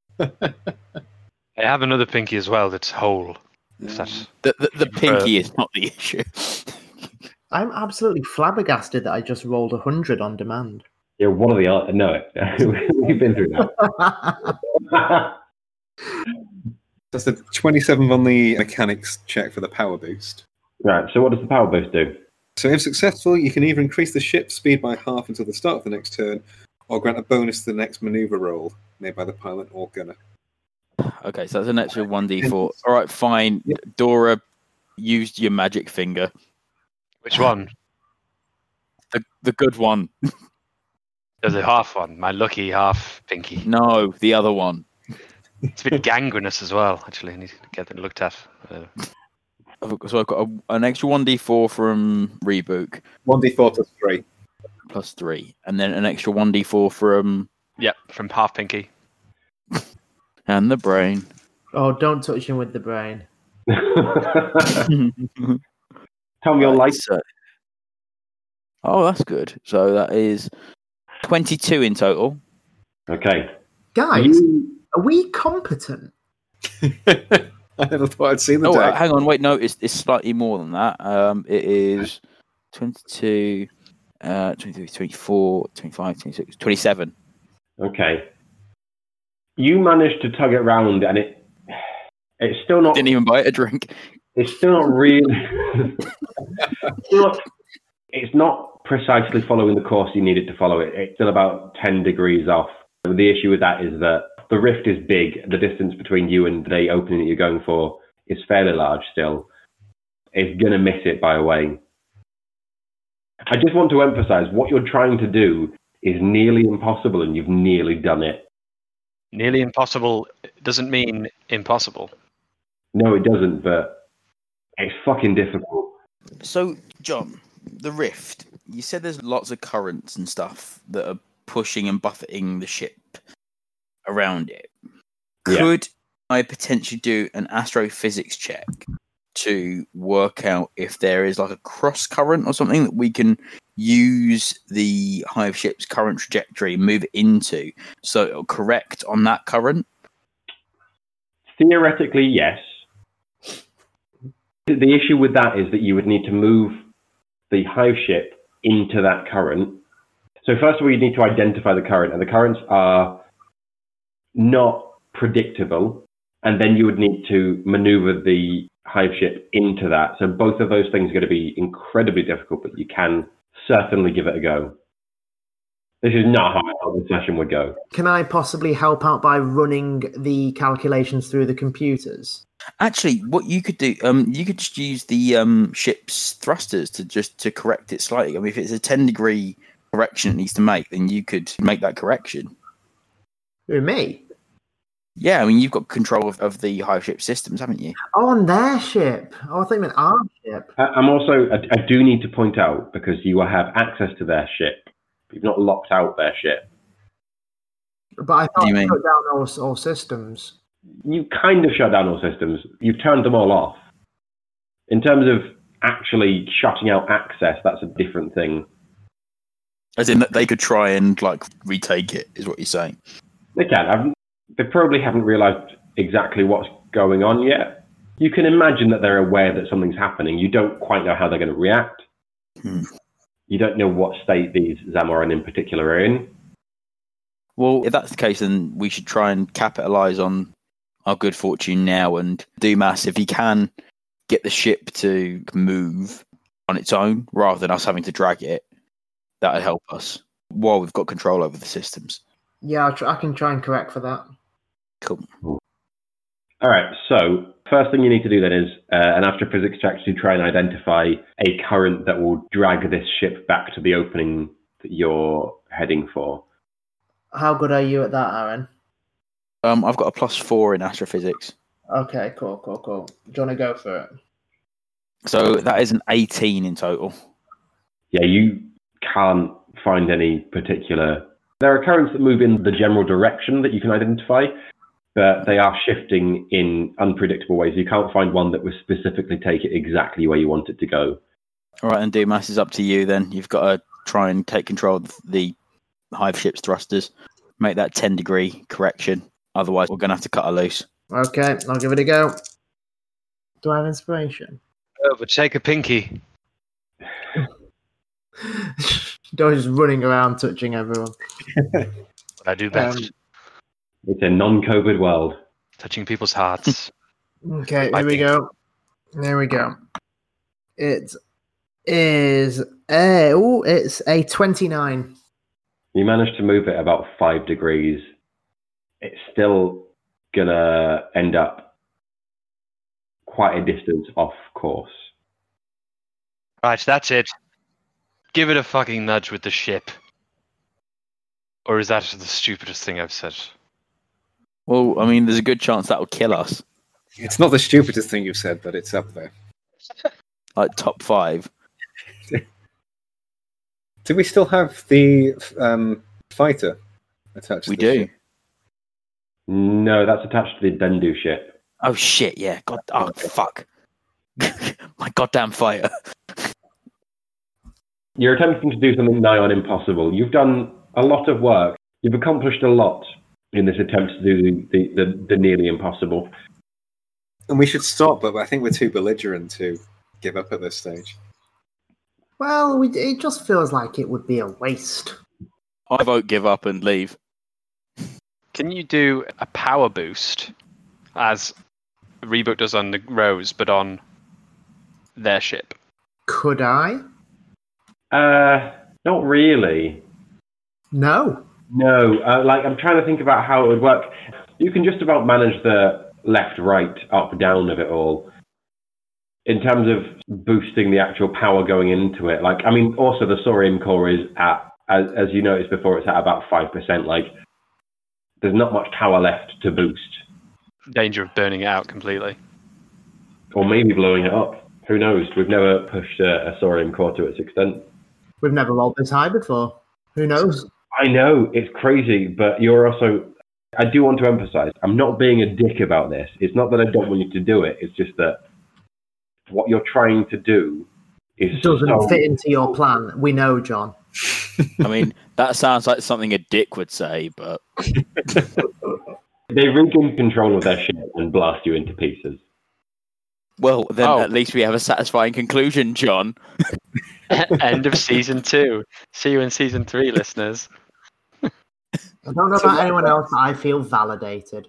I have another pinky as well that's whole. Is that... The, the, the pinky is not the issue. I'm absolutely flabbergasted that I just rolled a hundred on demand. Yeah, one of the other. No, we've been through that. That's a twenty-seven on the mechanics check for the power boost. Right, so what does the power boost do? So if successful, you can either increase the ship's speed by half until the start of the next turn, or grant a bonus to the next maneuver roll made by the pilot or gunner. Okay, so that's an extra one d four. All right, fine. Yep. Dora used your magic finger. Which one? The the good one. There's a half one. My lucky half pinky. No, the other one. It's a bit gangrenous as well, actually. I need to get it looked at. Uh, so I've got a, an extra one d four from Rebook. one d four plus three. Plus three. And then an extra one d four from... Yep, from half pinky. And the brain. Oh, don't touch him with the brain. Tell me your light. So, oh, that's good. So that is twenty-two in total. Okay. Guys, you... are we competent? I never thought I'd seen the Oh, deck. hang on. Wait, no, it's, it's slightly more than that. Um, it is twenty-two, uh, twenty-three, twenty-four, twenty-five, twenty-six, twenty-seven. Okay. You managed to tug it round, and it it's still not... Didn't even buy it a drink. It's still not really... it's, not, it's not precisely following the course you need it to follow. It. It's still about ten degrees off. The issue with that is that the rift is big. The distance between you and the opening that you're going for is fairly large still. It's going to miss it by a way. I just want to emphasize what you're trying to do is nearly impossible, and you've nearly done it. Nearly impossible doesn't mean impossible. No, it doesn't, but it's fucking difficult. So, John, the rift, you said there's lots of currents and stuff that are pushing and buffeting the ship around it. Yeah. Could I potentially do an astrophysics check to work out if there is like a cross current or something that we can use the hive ship's current trajectory and move it into so it'll correct on that current? Theoretically, yes. The issue with that is that you would need to move the hive ship into that current. So first of all, you need to identify the current, and the currents are not predictable, and then you would need to maneuver the hive ship into that. So both of those things are going to be incredibly difficult, but you can certainly give it a go. This is not how the session would go. Can I possibly help out by running the calculations through the computers? Actually, what you could do, um, you could just use the um, ship's thrusters to just to correct it slightly. I mean, if it's a ten degree correction it needs to make, then you could make that correction. Who, me? Yeah, I mean, you've got control of, of the hive ship systems, haven't you? Oh, on their ship. Oh, I think you meant our ship. I'm also, I, I do need to point out, because you will have access to their ship, you've not locked out their ship. But I thought you we mean? put down all, all systems. you kind of shut down all systems. You've turned them all off. In terms of actually shutting out access, that's a different thing. As in that they could try and like retake it, is what you're saying? They can. I've, they probably haven't realised exactly what's going on yet. You can imagine that they're aware that something's happening. You don't quite know how they're going to react. Hmm. You don't know what state these Zamorin in particular are in. Well, if that's the case, then we should try and capitalise on our good fortune now and Dumas, if he can get the ship to move on its own rather than us having to drag it, that would help us while we've got control over the systems. Yeah, I'll try, I can try and correct for that. Cool. All right, so first thing you need to do then is uh, an astrophysics check to try and identify a current that will drag this ship back to the opening that you're heading for. How good are you at that, Aaron? Um, I've got a plus four in astrophysics. Okay, cool, cool, cool. Do you want to go for it? So that is an eighteen in total. Yeah, you can't find any particular... There are currents that move in the general direction that you can identify, but they are shifting in unpredictable ways. You can't find one that will specifically take it exactly where you want it to go. All right, and Dumas, is up to you then. You've got to try and take control of the Hive ship's thrusters. Make that ten degree correction. Otherwise, we're going to have to cut her loose. Okay, I'll give it a go. Do I have inspiration? Oh, but take a pinky. Dory's just running around touching everyone. What I do best. Um, It's a non-COVID world. Touching people's hearts. Okay, My here we pinky. go. There we go. It is a, ooh, it's a twenty-nine. You managed to move it about five degrees. It's still gonna end up quite a distance off course. Right, that's it. Give it a fucking nudge with the ship. Or is that the stupidest thing I've said? Well, I mean, there's a good chance that will kill us. It's not the stupidest thing you've said, but it's up there. Like top five. Do we still have the um, fighter attached We to the do. ship? No, that's attached to the Bendu ship. Oh shit! Yeah. God. Oh fuck. My goddamn fire. You're attempting to do something nigh on impossible. You've done a lot of work. You've accomplished a lot in this attempt to do the, the, the, the nearly impossible. And we should stop, but I think we're too belligerent to give up at this stage. Well, we, it just feels like it would be a waste. I vote give up and leave. Can you do a power boost as Reboot does on the Rose, but on their ship? Could I? Uh, not really. No. No, uh, like I'm trying to think about how it would work. You can just about manage the left, right, up, down of it all. In terms of boosting the actual power going into it, like I mean, also the Saurian core is at, as, as you noticed before, it's at about five percent. Like, there's not much power left to boost, Danger of burning it out completely. or maybe blowing it up. Who knows? We've never pushed a, a Saurian core to its extent. We've never rolled this high before. Who knows? I know it's crazy, but you're also. I do want to emphasize, I'm not being a dick about this. It's not that I don't want you to do it. It's just that what you're trying to do is It doesn't so... fit into your plan. We know, John. I mean, that sounds like something a dick would say, but They regain control of their ship and blast you into pieces. well, then Oh. at least we have a satisfying conclusion, John. End of season two. See you in season three, listeners. I don't know about anyone else, but I feel validated.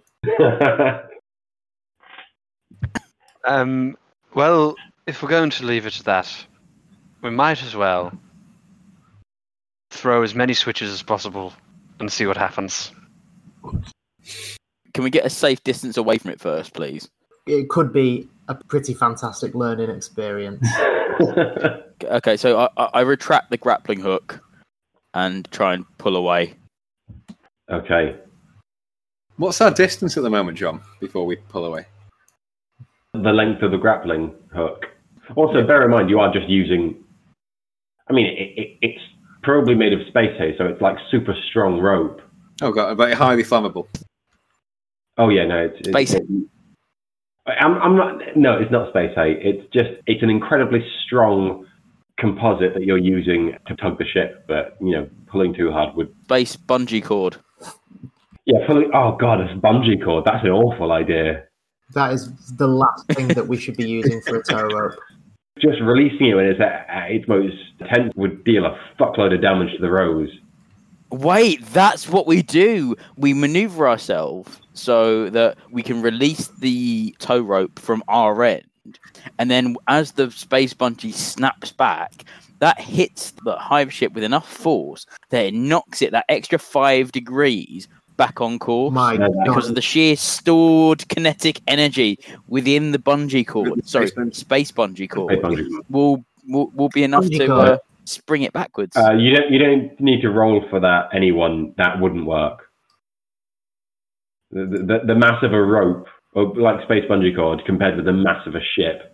Um, well, if we're going to leave it at that, we might as well throw as many switches as possible and see what happens. Can we get a safe distance away from it first, please? It could be a pretty fantastic learning experience. Okay, so I, I I retract the grappling hook and try and pull away. Okay. What's our distance at the moment, John, before we pull away? The length of the grappling hook. Also, bear in mind, you are just using... I mean, it, it, it's probably made of space hay, so it's like super strong rope. Oh, God, but highly flammable. Oh yeah, no, it's, Space. it's, it's I'm, I'm not. No, it's not space height. It's just it's an incredibly strong composite that you're using to tug the ship, but you know, pulling too hard would. Space bungee cord. Yeah, pulling. Oh god, it's bungee cord. That's an awful idea. That is the last thing that we should be using for a tow rope. Just releasing it when it's at, at its most tense would deal a fuckload of damage to the rose. Wait, that's what we do. We maneuver ourselves so that we can release the tow rope from our end. And then as the space bungee snaps back, that hits the hive ship with enough force that it knocks it that extra five degrees back on course. My Yeah, God. Because of the sheer stored kinetic energy within the bungee cord. Sorry, space bungee cord. Space bungee cord. Will, will, will be enough Bungee to cord. uh, spring it backwards. Uh, you don't. You don't need to roll for that. Anyone that wouldn't work. The the, the mass of a rope, or like space bungee cord, compared with the mass of a ship.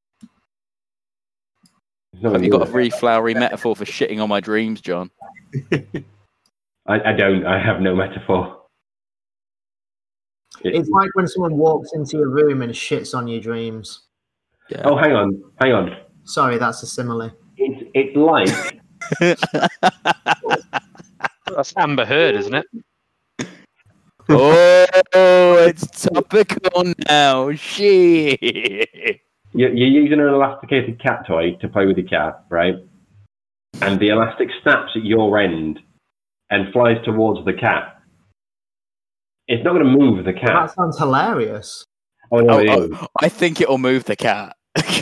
It's not Have you gonna got a work. really flowery metaphor for shitting on my dreams, John? I, I don't. I have no metaphor. It- It's like when someone walks into your room and shits on your dreams. Yeah. oh, hang on, hang on. Sorry, that's a simile. It's it's like That's Amber Heard, isn't it? Oh, it's topical now. Shit. you're, you're using an elasticated cat toy to play with your cat, right? And the elastic snaps at your end and flies towards the cat. It's not going to move the That cat. sounds hilarious. Oh no, Oh, it is. oh, I think it'll move the cat.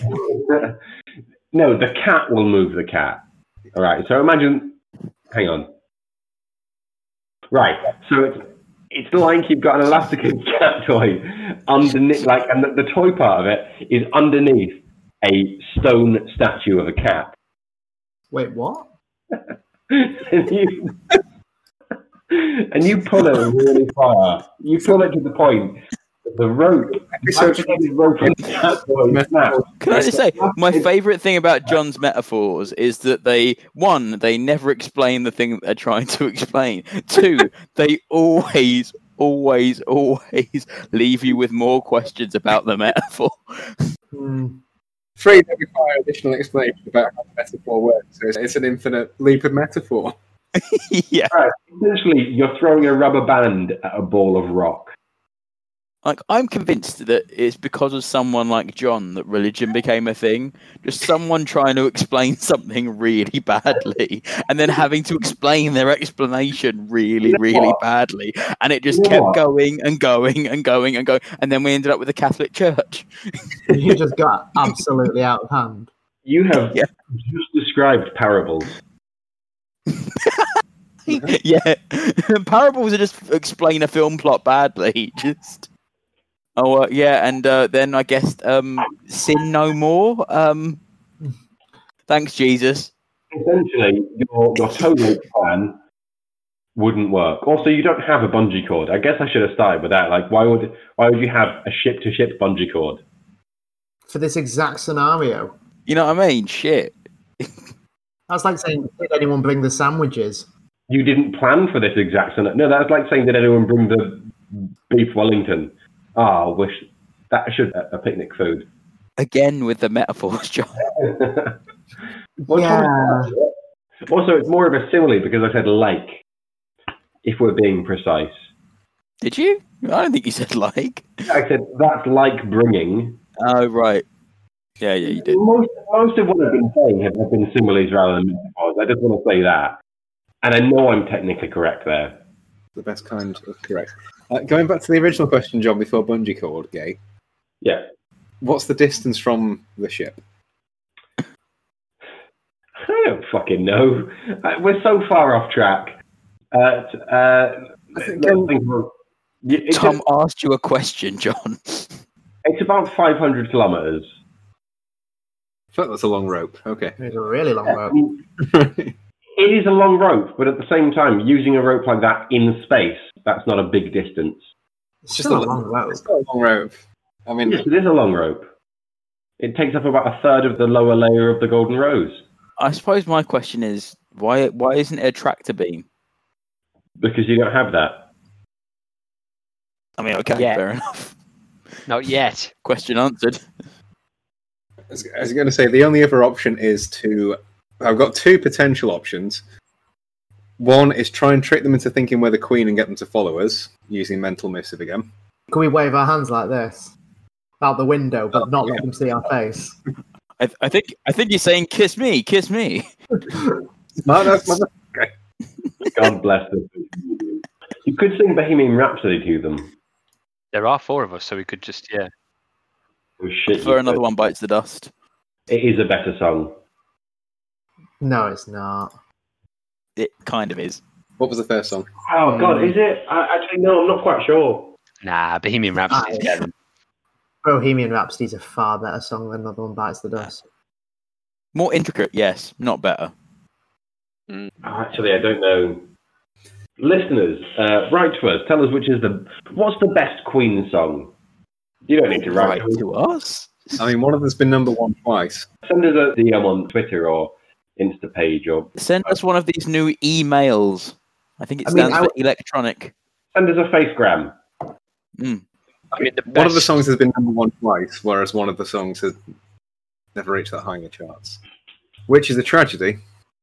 No, the cat will move the cat. All right. So imagine. Hang on. Right. So it's it's like you've got an elasticated cat toy underneath, like, and the, the toy part of it is underneath a stone statue of a cat. Wait, what? and you and you pull it really far. You pull it to the point that the rope, the elasticated rope of the cat toy snaps. Can I just say, my favourite thing about John's metaphors is that they, one, they never explain the thing that they're trying to explain. Two, they always, always, always leave you with more questions about the metaphor. Hmm. Three, they require additional explanation about how the metaphor works. So it's, it's an infinite leap of metaphor. Yeah. Right. Essentially, you're throwing a rubber band at a ball of rock. Like, I'm convinced that it's because of someone like John that religion became a thing. Just someone trying to explain something really badly and then having to explain their explanation really, You know really what? badly. And it just You know kept what? going and going and going and going. And then we ended up with the Catholic Church. You just got absolutely out of hand. You have Yeah. just described parables. Yeah. Parables are just explain a film plot badly. Just. Oh, uh, yeah. And uh, then I guess um, sin no more. Um, thanks, Jesus. Essentially, your your tow rope plan wouldn't work. Also, you don't have a bungee cord. I guess I should have started with that. Like, why would why would you have a ship to ship bungee cord? For this exact scenario. You know what I mean? Shit. That's like saying, did anyone bring the sandwiches? You didn't plan for this exact scenario. No, that's like saying, did anyone bring the beef Wellington? Ah, I wish that should a picnic food. Again with the metaphors, John. Well, Yeah. Also, it's more of a simile because I said like, if we're being precise. Did you? I don't think you said like. I said that's like bringing. Oh, right. Yeah, yeah, you did. Most, most of what I've been saying have have been similes rather than metaphors. I just want to say that. And I know I'm technically correct there. The best kind of correct. Uh, going back to the original question, John, before bungee cord, gay. Yeah. What's the distance from the ship? I don't fucking know. Uh, We're so far off track. Uh, uh, I think, let's um, think of- Y- it's, Tom asked you a question, John. it's about five hundred kilometers. I thought that's a long rope. Okay. It's a really long I rope. mean, it is a long rope, but at the same time, using a rope like that in space, that's not a big distance. It's just a long rope. It's not a long rope. I mean, Yes, it is a long rope. It takes up about a third of the lower layer of the golden rose I suppose my question is, why why isn't it a tractor beam? because you don't have that. I mean, okay, Yeah. fair enough. Not yet. Question answered. I was, I was going to say the only other option is to. I've got two potential options. One is try and trick them into thinking we're the Queen and get them to follow us using mental missive again. Can we wave our hands like this out the window, but not let them see our face? I, I think I think you're saying "kiss me, kiss me." No, that's my. God bless them. You could sing Bohemian Rhapsody to them. There are four of us, so we could just, yeah. Oh, shit, For you another could. one bites the dust. It is a better song. No, it's not. It kind of is. What was the first song? Oh, God, is it? I, actually, no, I'm not quite sure. Nah, Bohemian Rhapsody. Ah, yeah. Bohemian Rhapsody's a far better song than Another One Bites the Dust. More intricate, yes, not better. Actually, I don't know. Listeners, uh, write to us. Tell us which is the... What's the best Queen song? You don't need to write. Right to us. I mean, one of them's been number one twice. Send us a D M on Twitter or Insta page, or Send us one of these new emails. I think it I mean, stands I for w- electronic. send us a facegram. Mm. I mean, the One of the best- songs has been number one twice, whereas one of the songs has never reached that high in the charts. Which is a tragedy.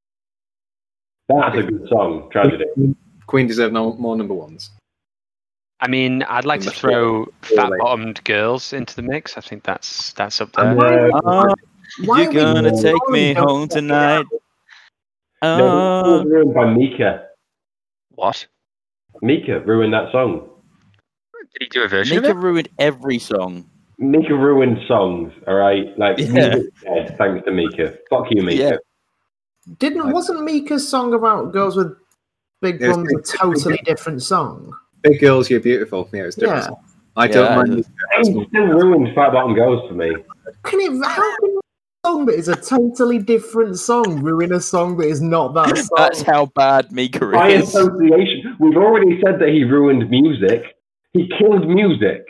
That's a good song. Tragedy. Queen deserve no more number ones. I mean, I'd like to Much throw more. fat-bottomed girls into the mix. I think that's that's up there. No, Oh, Why you're are we gonna doing take me Don't home Fuck It tonight. no, it Oh, was ruined by Mika. What? Mika ruined that song. Did he do a version Mika of it? ruined every song. Mika ruined songs, all right? Like, Yeah. music's dead, thanks to Mika. Fuck you, Mika. Yeah. Didn't wasn't Mika's song about girls with big Yeah, it's bums a big- totally different song? Big Girls, You're Beautiful. Yeah, it's different. Yeah. I Yeah, don't mind. it It still ruined Fat Bottom Girls for me. Can it? How can a song that is a totally different song ruin a song that is not that song? That's how bad Mika By is. association, we've already said that he ruined music. He killed music.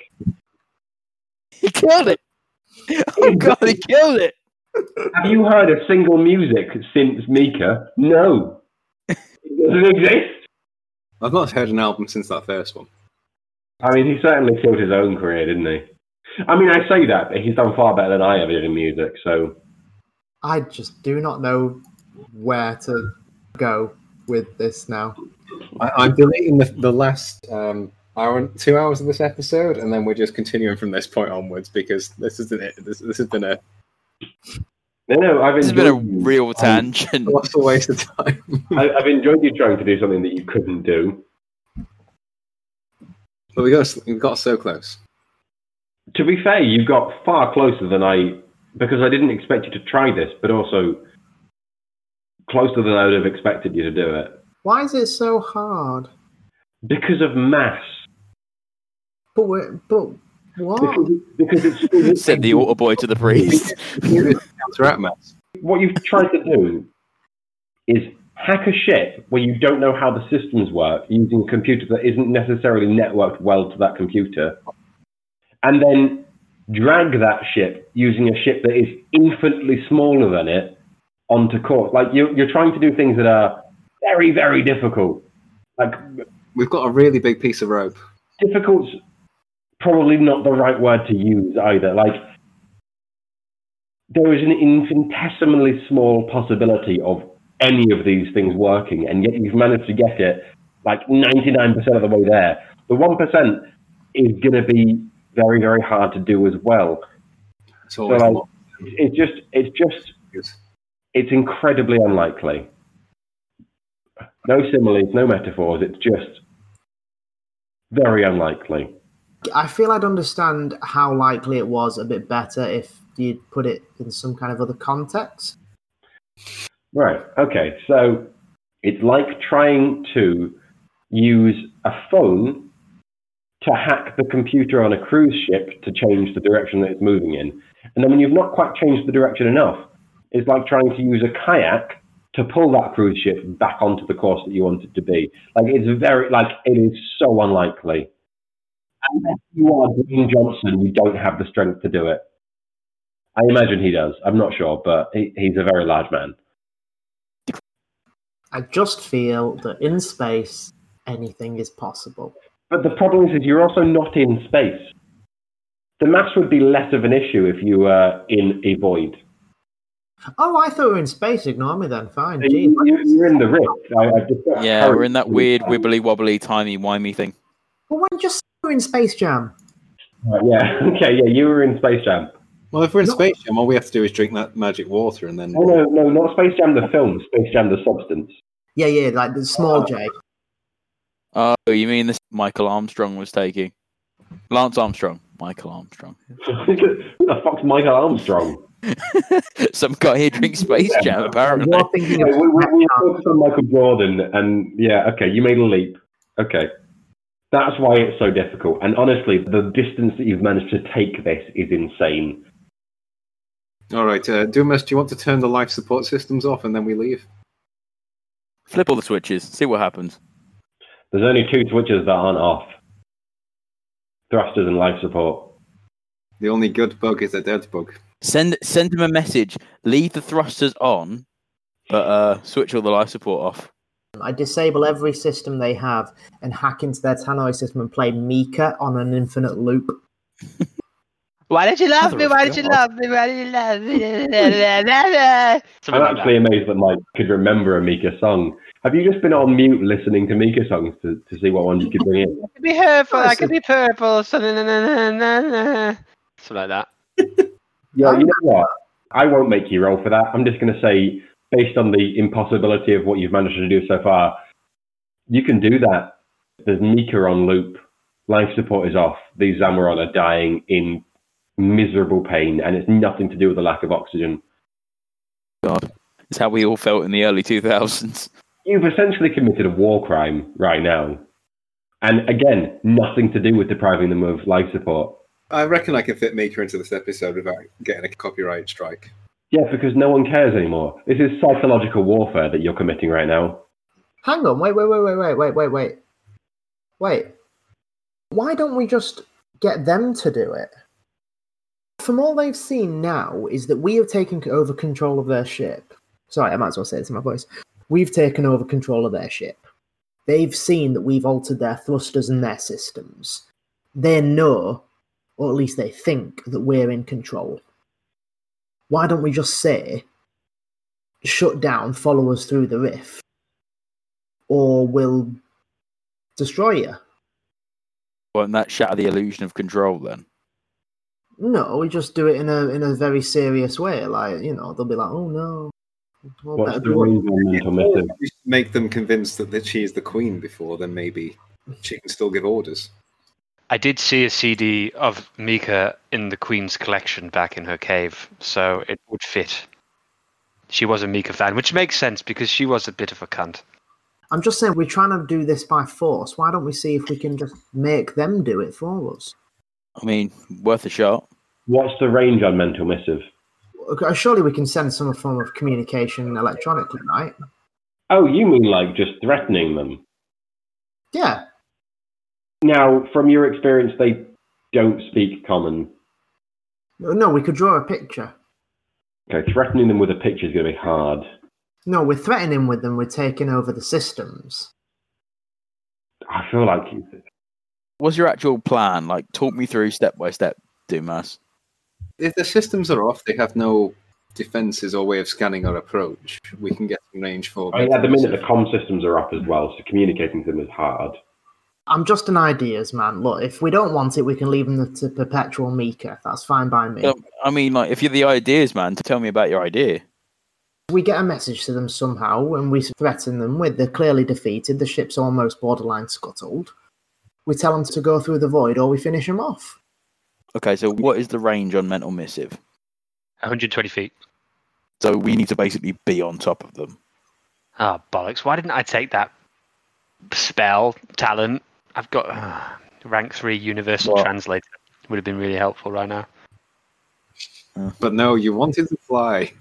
He killed it. Oh god, he killed it. Have you heard of single music since Mika? No. It doesn't exist. I've not heard an album since that first one. I mean, he certainly killed his own career, didn't he? I mean, I say that, but he's done far better than I ever did in music, so... I just do not know where to go with this now. I, I'm deleting the, the last um, hour and two hours of this episode, and then we're just continuing from this point onwards because this isn't it. This, this has been a No, no, I've This has been a enjoyed you. real tangent. colossal waste of time. I, I've enjoyed you trying to do something that you couldn't do. But we got we got so close. To be fair, you got far closer than I... Because I didn't expect you to try this, but also closer than I would have expected you to do it. Why is it so hard? Because of mass. But we're, but what? Because, because it's... Said the auto boy to the priest. Counteract maths. What you've tried to do is hack a ship where you don't know how the systems work using a computer that isn't necessarily networked well to that computer, and then drag that ship using a ship that is infinitely smaller than it onto course. Like, you're, you're trying to do things that are very, very difficult. Like, We've got a really big piece of rope. difficult's probably not the right word to use either. Like, there is an infinitesimally small possibility of any of these things working, and yet you've managed to get it like ninety-nine percent of the way there. The one percent is going to be very, very hard to do as well. It's So, always like, a lot. it's just, it's just, it's incredibly unlikely. No similes, no metaphors. It's just very unlikely. I feel I'd understand how likely it was a bit better if you'd put it in some kind of other context. Right. Okay. So it's like trying to use a phone to hack the computer on a cruise ship to change the direction that it's moving in. And then when you've not quite changed the direction enough, it's like trying to use a kayak to pull that cruise ship back onto the course that you want it to be. Like, it's very, like, it is so unlikely. Unless you are Dwayne Johnson, you don't have the strength to do it. I imagine he does. I'm not sure, but he, he's a very large man. I just feel that in space, anything is possible. But the problem is, is you're also not in space. The mass would be less of an issue if you were in a void. Oh, I thought we were in space. Ignore me then. Fine. You, you're in the rift. I, I just Yeah, we're in that weird, wibbly wobbly, timey wimey thing. Well, when just we're in Space Jam. Uh, yeah. Okay. Yeah, you were in Space Jam. Well, if we're in No. Space Jam, all we have to do is drink that magic water, and then Oh no, no, not Space Jam the film. Space Jam the substance. Yeah, yeah, like the small J. Oh, you mean this Michael Armstrong was taking? Lance Armstrong. Michael Armstrong. Who the fuck's Michael Armstrong? Some guy here drinks Space Jam, apparently. You're thinking Yeah, of we, we, we focused on Michael Jordan, and yeah, okay, you made a leap. Okay. That's why it's so difficult. And honestly, the distance that you've managed to take this is insane. all right, uh, Dumas, do you want to turn the life support systems off, and then we leave? Flip all the switches, see what happens. There's only two switches that aren't off. Thrusters and life support. The only good bug is a dead bug. Send send him a message. Leave the thrusters on, but uh, switch all the life support off. I disable every system they have and hack into their Tannoy system and play Mika on an infinite loop. Why did you love Mother me? of Why did you God. love me? Why did you love me? I'm Something like actually that. amazed that Mike could remember a Mika song. Have you just been on mute listening to Mika songs to, to see what one you could bring in? I could be hurtful. I could be purple. Something like that. Yeah, you know what? I won't make you roll for that. I'm just going to say, based on the impossibility of what you've managed to do so far, you can do that. There's Mika on loop. Life support is off. These Zamoran are dying in miserable pain, and it's nothing to do with the lack of oxygen. God, it's how we all felt in the early two thousands. You've essentially committed a war crime right now. And again, nothing to do with depriving them of life support. I reckon I can fit Mika into this episode without getting a copyright strike. Yeah, because no one cares anymore. This is psychological warfare that you're committing right now. Hang on, wait, wait, wait, wait, wait, wait, wait, wait. Wait. Why don't we just get them to do it? From all they've seen now is that we have taken over control of their ship. Sorry, I might as well say this in my voice. We've taken over control of their ship. They've seen that we've altered their thrusters and their systems. They know, or at least they think, that we're in control. Why don't we just say, shut down, follow us through the rift, or we'll destroy you? Won't that shatter the illusion of control then? No, we just do it in a in a very serious way. Like, you know, they'll be like, oh no. Well, What's better the do it. range on mental missive? We should make them convinced that, that she is the queen before, then maybe she can still give orders. I did see a C D of Mika in the Queen's collection back in her cave, so it would fit. She was a Mika fan, which makes sense because she was a bit of a cunt. I'm just saying, we're trying to do this by force. Why don't we see if we can just make them do it for us? I mean, worth a shot. What's the range on mental missive? Okay, surely we can send some form of communication electronically, right? Oh, you mean like just threatening them? Yeah. Now, from your experience, they don't speak common. No, we could draw a picture. Okay, threatening them with a picture is going to be hard. No, we're threatening with them. We're taking over the systems. I feel like What's your actual plan? Like, talk me through step by step, Dumas. If the systems are off, they have no defenses or way of scanning our approach. We can get in range for. I mean, at the minute, the comm systems are up as well, so communicating to them is hard. I'm just an ideas man. Look, if we don't want it, we can leave them to Perpetual Mika. That's fine by me. Um, I mean, like, if you're the ideas man, to tell me about your idea. We get a message to them somehow, and we threaten them with they're clearly defeated, the ship's almost borderline scuttled. We tell them to go through the void, or we finish them off. Okay, so what is the range on mental missive? one hundred twenty feet. So we need to basically be on top of them. Oh, bollocks. Why didn't I take that spell, talent? I've got uh, rank three universal What? translator. Would have been really helpful right now. But no, you wanted to fly.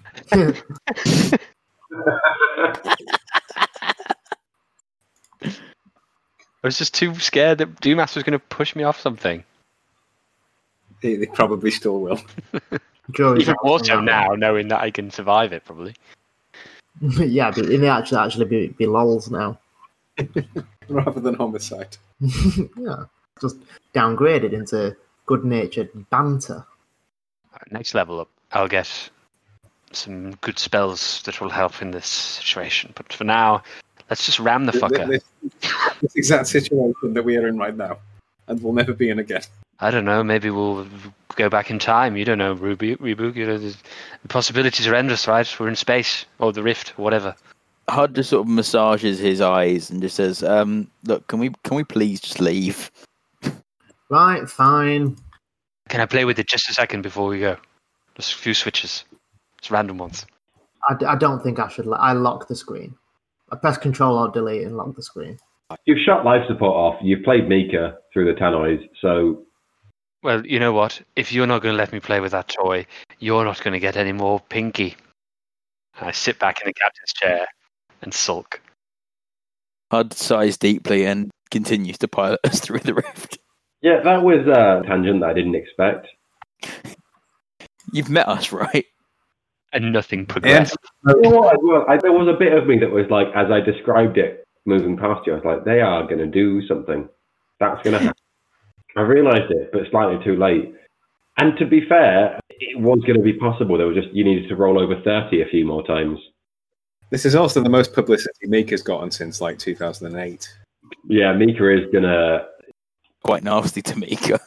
I was just too scared that Dumas was going to push me off something. They, they probably still will. Jury's Even out more on so that now, one. knowing that I can survive it, probably. Yeah, but it may actually actually be, be lols now. rather than homicide. Yeah, just downgraded into good-natured banter. Next level up, I'll get some good spells that will help in this situation. But for now, let's just ram the fucker. This, this exact situation that we are in right now, and we'll never be in again. I don't know. Maybe we'll go back in time. You don't know, Ruby, Rebook. You know, the possibilities are endless, right? We're in space or the rift, or whatever. Hud just sort of massages his eyes and just says, um, "Look, can we can we please just leave?" Right, fine. Can I play with it just a second before we go? Just a few switches. It's random ones. I, d- I don't think I should. Lo- I lock the screen. I press Control or Delete and lock the screen. You've shut life support off. You've played Mika through the tannoys, so... Well, you know what? If you're not going to let me play with that toy, you're not going to get any more Pinky. I sit back in the captain's chair and sulk. Hud sighs deeply and continues to pilot us through the rift. Yeah, that was a tangent that I didn't expect. You've met us, right? And nothing progressed. You know what, well, I, there was a bit of me that was like, as I described it, moving past you, I was like, they are going to do something. That's going to happen. I realised it, but slightly too late. And to be fair, it was going to be possible. There was just, you needed to roll over thirty a few more times. This is also the most publicity Mika's gotten since like two thousand eight. Yeah, Mika is going to... Quite nasty to Mika.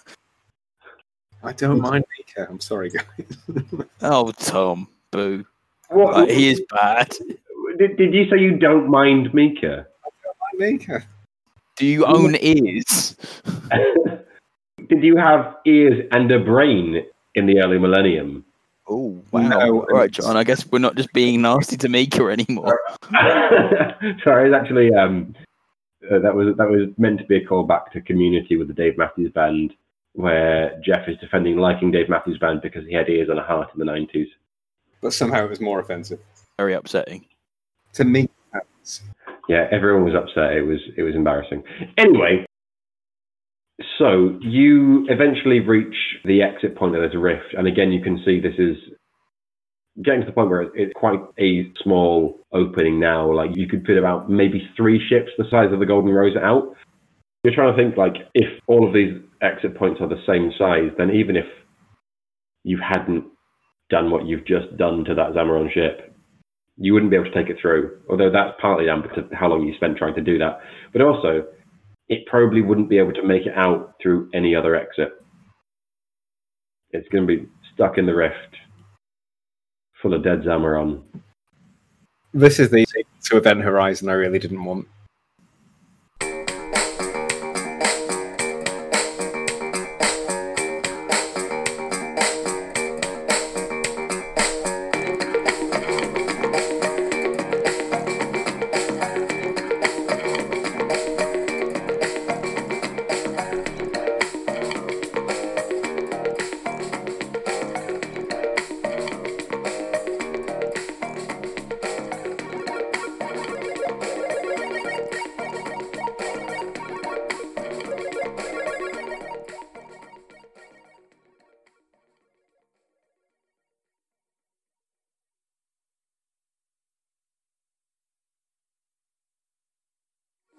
I don't mind Mika. I'm sorry, guys. Oh, Tom. Boo. What, Like, he is bad. Did, did you say you don't mind Mika? I don't mind Mika. Do you own ears? Did you have ears and a brain in the early millennium? Oh, wow. No, All right, John, I guess we're not just being nasty to Mika anymore. Sorry, it's actually um, uh, that was that was meant to be a callback to Community with the Dave Matthews Band, where Jeff is defending liking Dave Matthews Band because he had ears and a heart in the nineties. But somehow it was more offensive. Very upsetting. To me, Yeah, everyone was upset. It was it was embarrassing. Anyway, so you eventually reach the exit point of this rift, and again, you can see this is getting to the point where it's quite a small opening now. Like you could fit about maybe three ships the size of the Golden Rose out. You're trying to think like if all of these exit points are the same size, then even if you hadn't done what you've just done to that Zamaron ship, you wouldn't be able to take it through. Although that's partly down to how long you spent trying to do that. But also, it probably wouldn't be able to make it out through any other exit. It's going to be stuck in the rift, full of dead Zamaron. this is the to Event Horizon I really didn't want.